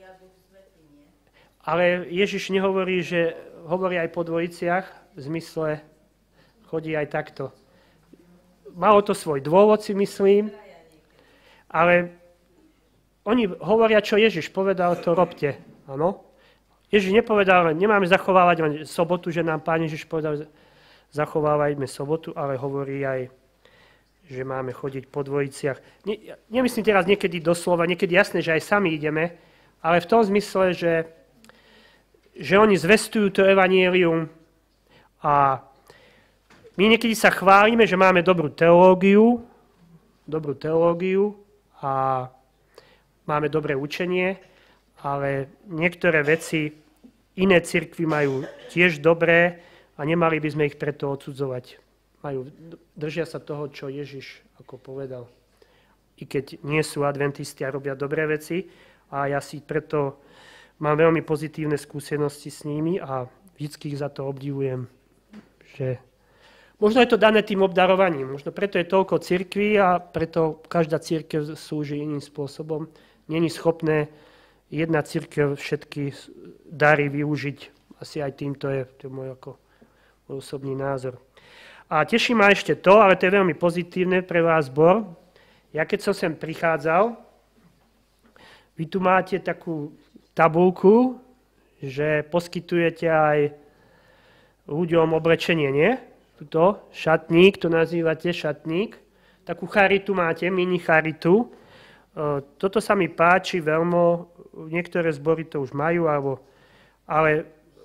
Ale Ježiš nehovorí, že hovorí aj po dvojiciach, v zmysle chodí aj takto. Malo to svoj dôvod, si myslím, ale oni hovoria, čo Ježiš povedal, to robte. Áno? Ježiš nepovedal, nemáme zachovávať len sobotu, že nám Pán Ježiš povedal, zachovávajme sobotu, ale hovorí aj, že máme chodiť po dvojiciach. Ne, nemyslím teraz niekedy doslova, niekedy jasné, že aj sami ideme, ale v tom zmysle, že, že oni zvestujú to evanjelium a my niekedy sa chválime, že máme dobrú teológiu, dobrú teológiu a máme dobré učenie, ale niektoré veci iné cirkvi majú tiež dobré a nemali by sme ich preto odsudzovať. Majú, držia sa toho, čo Ježiš ako povedal. I keď nie sú adventisti a robia dobré veci a ja si preto mám veľmi pozitívne skúsenosti s nimi a vždycky ich za to obdivujem, že možno je to dané tým obdarovaním, možno preto je toľko cirkví a preto každá cirkev slúži iným spôsobom. Není schopné jedna cirkev všetky dary využiť. Asi aj týmto je, to je môj, ako, môj osobný názor. A teší ma ešte to, ale to je veľmi pozitívne pre vás zbor. Ja keď som sem prichádzal, vy tu máte takú tabuľku, že poskytujete aj ľuďom oblečenie, nie? Tuto, šatník, to nazývate šatník. Takú charitu máte, mini charitu. Toto sa mi páči veľmi, niektoré zbory to už majú, alebo, ale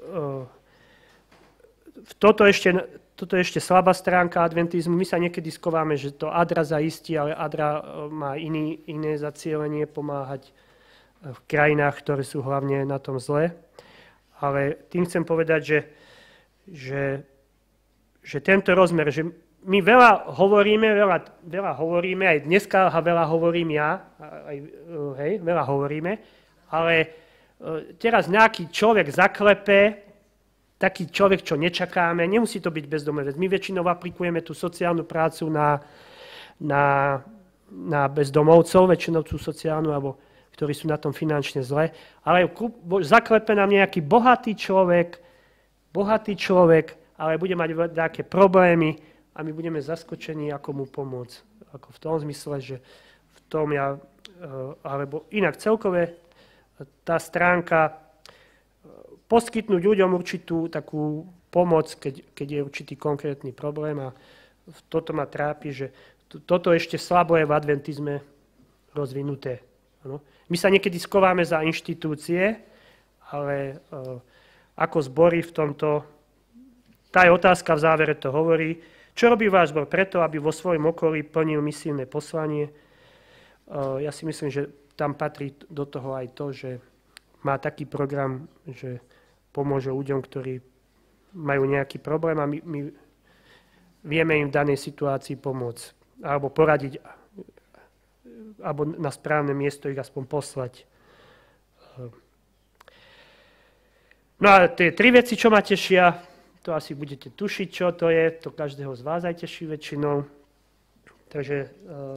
toto ešte, toto je ešte slabá stránka adventizmu. My sa niekedy skováme, že to Adra zaistí, ale Adra má iný, iné zacielenie pomáhať v krajinách, ktoré sú hlavne na tom zle. Ale tým chcem povedať, že, že, že tento rozmer, že my veľa hovoríme, veľa, veľa hovoríme, aj dneska veľa hovorím ja, aj, hej, veľa hovoríme, ale teraz nejaký človek zaklepe, taký človek, čo nečakáme, nemusí to byť bezdomovec. My väčšinou aplikujeme tú sociálnu prácu na, na, na bezdomovcov, väčšinou tú sociálnu, alebo ktorí sú na tom finančne zle, ale zaklepe nám nejaký bohatý človek, bohatý človek, ale bude mať nejaké problémy, a my budeme zaskočení, ako mu pomôcť. Ako v tom zmysle, že v tom ja, alebo inak celkové, tá stránka poskytnúť ľuďom určitú takú pomoc, keď, keď je určitý konkrétny problém a toto ma trápi, že toto ešte slabo je v adventizme rozvinuté. Ano. My sa niekedy skováme za inštitúcie, ale ako zbory v tomto, tá je otázka v závere to hovorí. Čo robí váš zbor preto, aby vo svojom okolí plnil misijné poslanie? Ja si myslím, že tam patrí do toho aj to, že má taký program, že pomôže ľuďom, ktorí majú nejaký problém a my, my vieme im v danej situácii pomôcť. Alebo poradiť, alebo na správne miesto ich aspoň poslať. No a tie tri veci, čo ma tešia, to asi budete tušiť, čo to je, to každého z vás aj teší väčšinou. Takže e,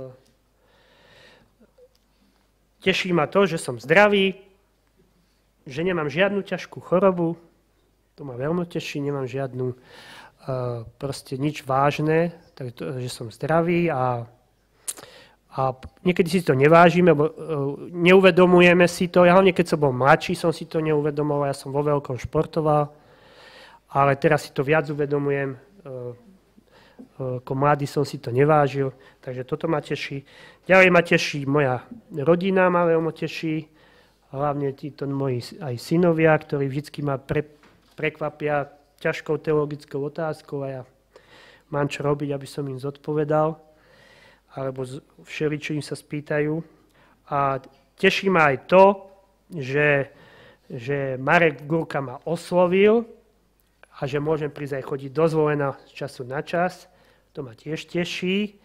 teší ma to, že som zdravý, že nemám žiadnu ťažkú chorobu, to ma veľmi teší, nemám žiadnu, e, proste nič vážne, takže že som zdravý a, a niekedy si to nevážime, bo e, neuvedomujeme si to, ja hlavne keď som bol mladší, som si to neuvedomoval, ja som vo veľkom športoval, ale teraz si to viac uvedomujem, ako mladý som si to nevážil, takže toto ma teší. Ďalej ma teší moja rodina, ma veľmi teší, hlavne títo moji aj synovia, ktorí vždy ma pre, prekvapia ťažkou teologickou otázkou a ja mám čo robiť, aby som im zodpovedal, alebo všeličo im sa spýtajú. A teší ma aj to, že že Marek Gurka ma oslovil a že môžem prísť aj chodiť dozvolená z času na čas. To ma tiež teší,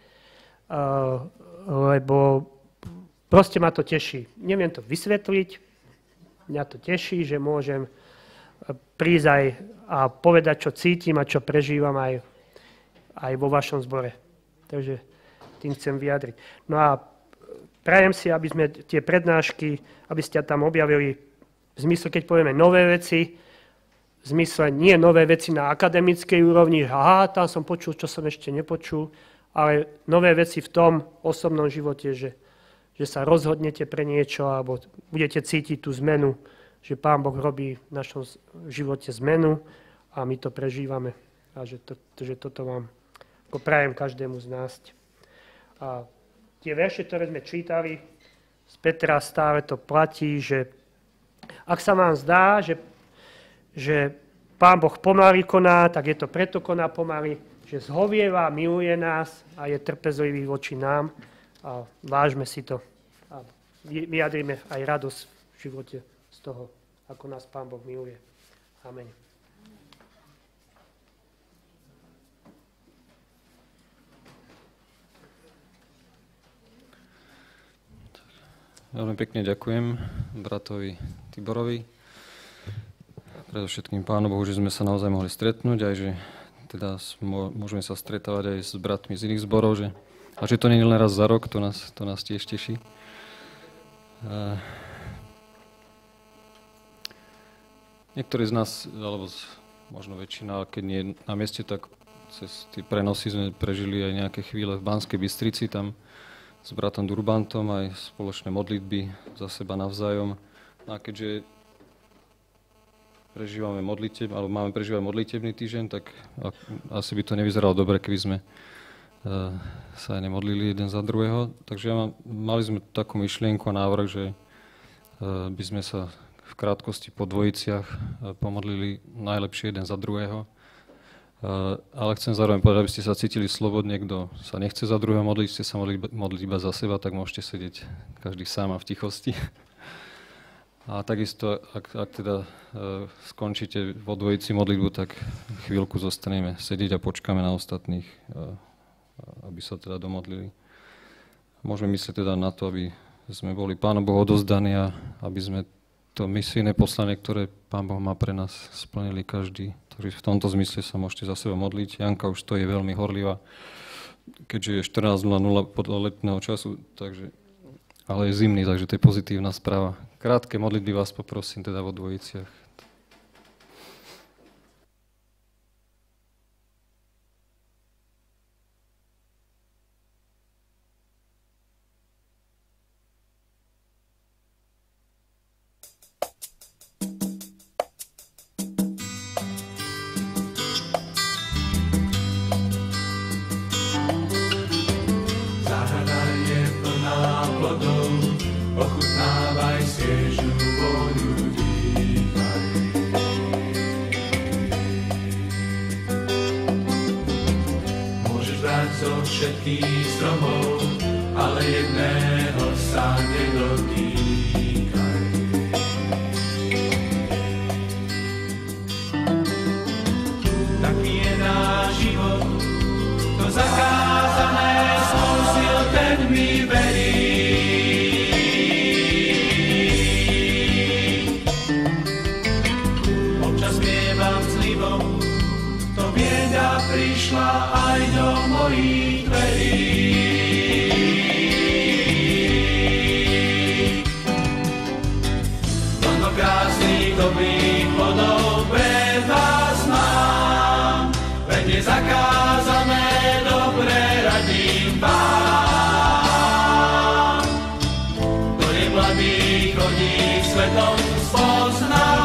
lebo proste ma to teší. Neviem to vysvetliť, mňa to teší, že môžem prísť aj a povedať, čo cítim a čo prežívam aj, aj vo vašom zbore. Takže tým chcem vyjadriť. No a prajem si, aby sme tie prednášky, aby ste tam objavili v zmysle, keď povieme nové veci, v zmysle nie nové veci na akademickej úrovni, že aha, tam som počul, čo som ešte nepočul, ale nové veci v tom osobnom živote, že, že sa rozhodnete pre niečo alebo budete cítiť tú zmenu, že Pán Boh robí v našom živote zmenu a my to prežívame. A že, to, že toto vám ako prajem každému z nás. A tie verše, ktoré sme čítali z Petra, stále to platí, že ak sa vám zdá, že, že Pán Boh pomaly koná, tak je to preto koná pomaly, že zhovieva, miluje nás a je trpezlivý voči nám. A vážme si to a vyjadrime aj radosť v živote z toho, ako nás Pán Boh miluje. Amen. Veľmi pekne ďakujem bratovi Tiborovi. Predovšetkým Pánu Bohu, že sme sa naozaj mohli stretnúť, aj že teda môžeme sa stretávať aj s bratmi z iných zborov, že, a že to nie je len raz za rok, to nás, to nás tiež teší. A niektorí z nás, alebo možno väčšina, keď nie na mieste, tak cez tie prenosy sme prežili aj nejaké chvíle v Banskej Bystrici, tam s bratom Durbantom aj spoločné modlitby za seba navzájom. A keďže prežívame modlitev, alebo máme prežívať modlitebný týždeň, tak asi by to nevyzeralo dobre, keby sme uh, sa aj nemodlili jeden za druhého. Takže ja mám, mali sme takú myšlienku a návrh, že uh, by sme sa v krátkosti po dvojiciach uh, pomodlili najlepšie jeden za druhého. Uh, ale chcem zároveň povedať, aby ste sa cítili slobodne, kto sa nechce za druhého modliť, ste sa modliť, modliť iba za seba, tak môžete sedieť každý sám a v tichosti. A takisto, ak, ak teda uh, skončíte vo dvojici modlitbu, tak chvíľku zostaneme sedieť a počkáme na ostatných, uh, aby sa teda domodlili. Môžeme myslieť teda na to, aby sme boli Pánu Bohu odozdaní a aby sme to misijné poslanie, ktoré Pán Boh má pre nás, splnili každý. Takže v tomto zmysle sa môžete za seba modliť. Janka už to je veľmi horlivá, keďže je štrnásť nula nula podľa letného času, takže, ale je zimný, takže to je pozitívna správa. Krátke modlitby vás poprosím teda vo dvojiciach. Všetkých stromov, ale jedného sa nedotýkaj. Taký je náš život, to zakázané skúsil, ten mi verí. Občas mievam zlivom, to bieda prišla aj do mojich dobrých plodov pre vás mám, veď je zakázané, dobre radím vám. Kto je mladý, chodí svetom, spoznal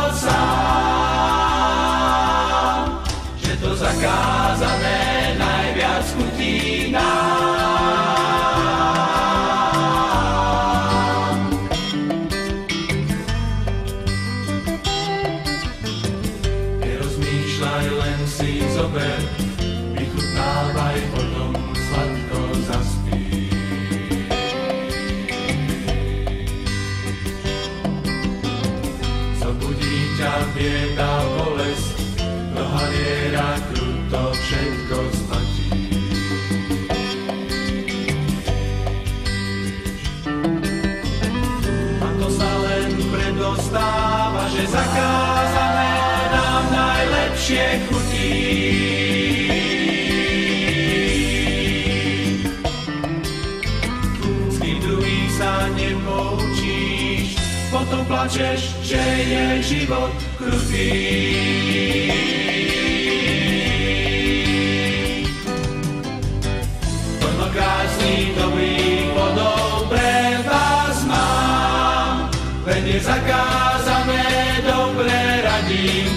sám, že to zakázané najviac chutí nám. Vychutnávaj, potom sladko zaspí. bieda, bolesť, mnoha viera, kruto všetko zmatí. A to sa len predostáva, že zakázané nám najlepšie chutí. Z tých druhých sa nepoučíš, potom plačeš, že je život krutý. Plno krásnych dobrých plodov pre vás mám, len je zakázané, dobre radím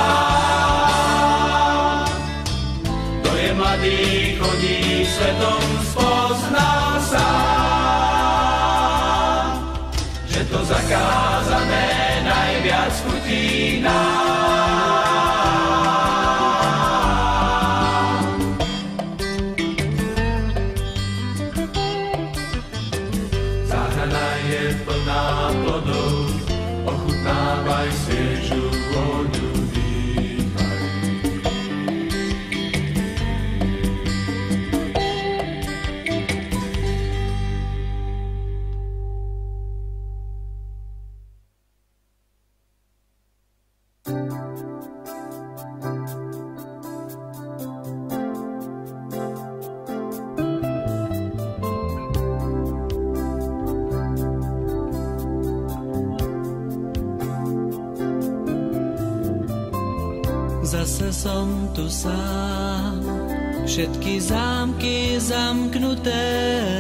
Pán. To je mladý, chodí svetom, spozná sám, že to zakázané najviac chutí nám. Záhrada je plná plodov, ochutnávaj sviežu vôňu, dýchaj. Zase som tu sám, všetky zámky zamknuté,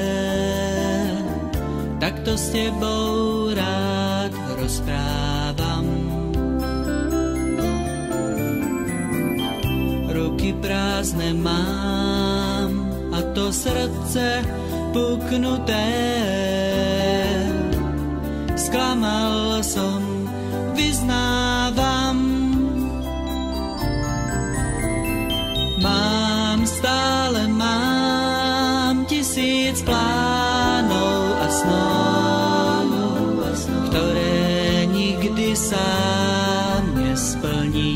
takto s tebou rád rozprávam. Ruky prázdne mám a to srdce puknuté. Sklamal som, vyznávam. Mám, stále mám tisíc plánov a snov, ktoré nikdy sám nesplní.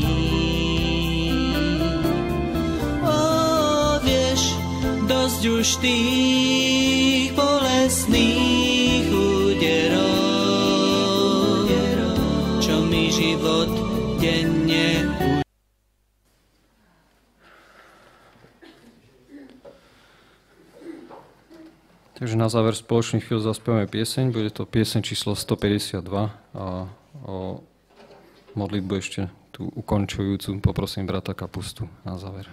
Ó, vieš, dosť už tých bolestných úderov, čo mi život denne užijú. Takže na záver spoločný chvíľ zaspievame pieseň. Bude to pieseň číslo stopäťdesiatdva a o modlitbu ešte tú ukončujúcu. Poprosím brata Kapustu na záver.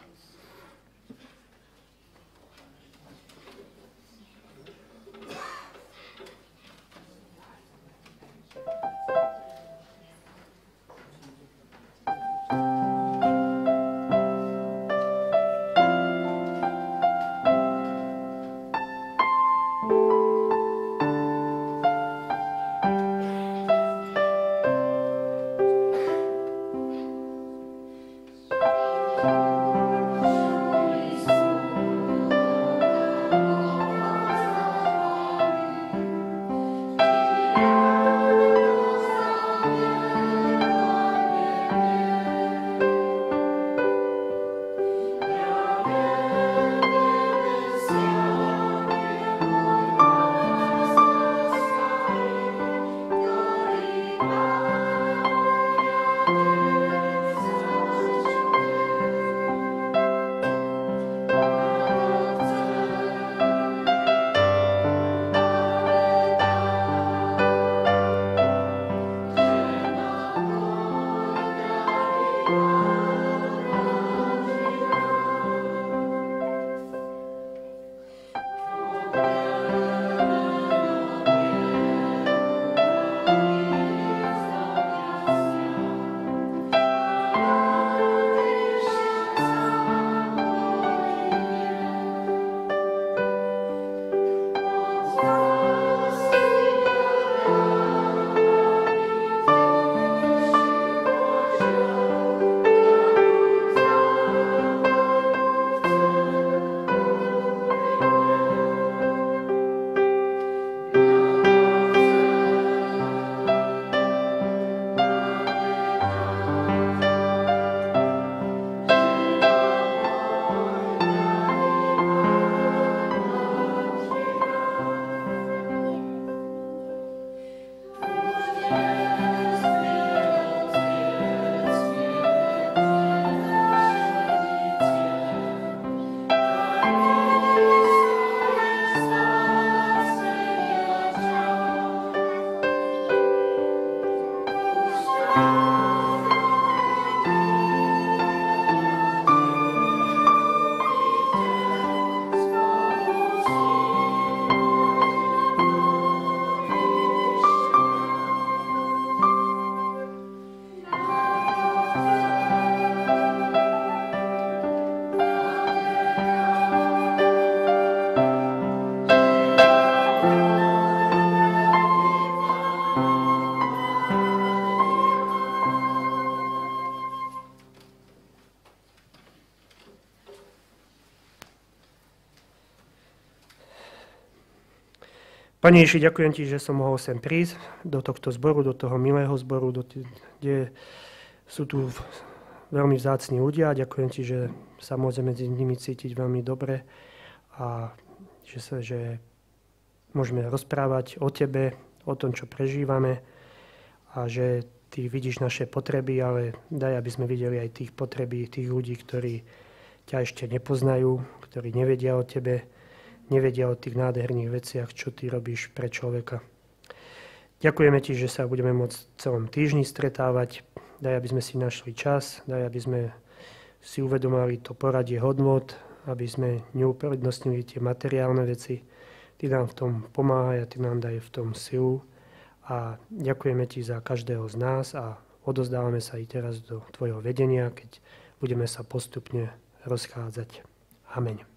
Pane Ježiši, ďakujem ti, že som mohol sem prísť do tohto zboru, do toho milého zboru, do t- kde sú tu veľmi vzácni ľudia. Ďakujem ti, že sa môžeme medzi nimi cítiť veľmi dobre a že, sa, že môžeme rozprávať o tebe, o tom, čo prežívame a že ty vidíš naše potreby, ale daj, aby sme videli aj tých potreby tých ľudí, ktorí ťa ešte nepoznajú, ktorí nevedia o tebe, nevedia o tých nádherných veciach, čo ty robíš pre človeka. Ďakujeme ti, že sa budeme môcť v celom týždni stretávať. Daj, aby sme si našli čas, daj, aby sme si uvedomali to poradie hodnôt, aby sme neuprednostnili tie materiálne veci. Ty nám v tom pomáhaj a ty nám daj v tom silu. A ďakujeme ti za každého z nás a odozdávame sa i teraz do tvojho vedenia, keď budeme sa postupne rozchádzať. Amen.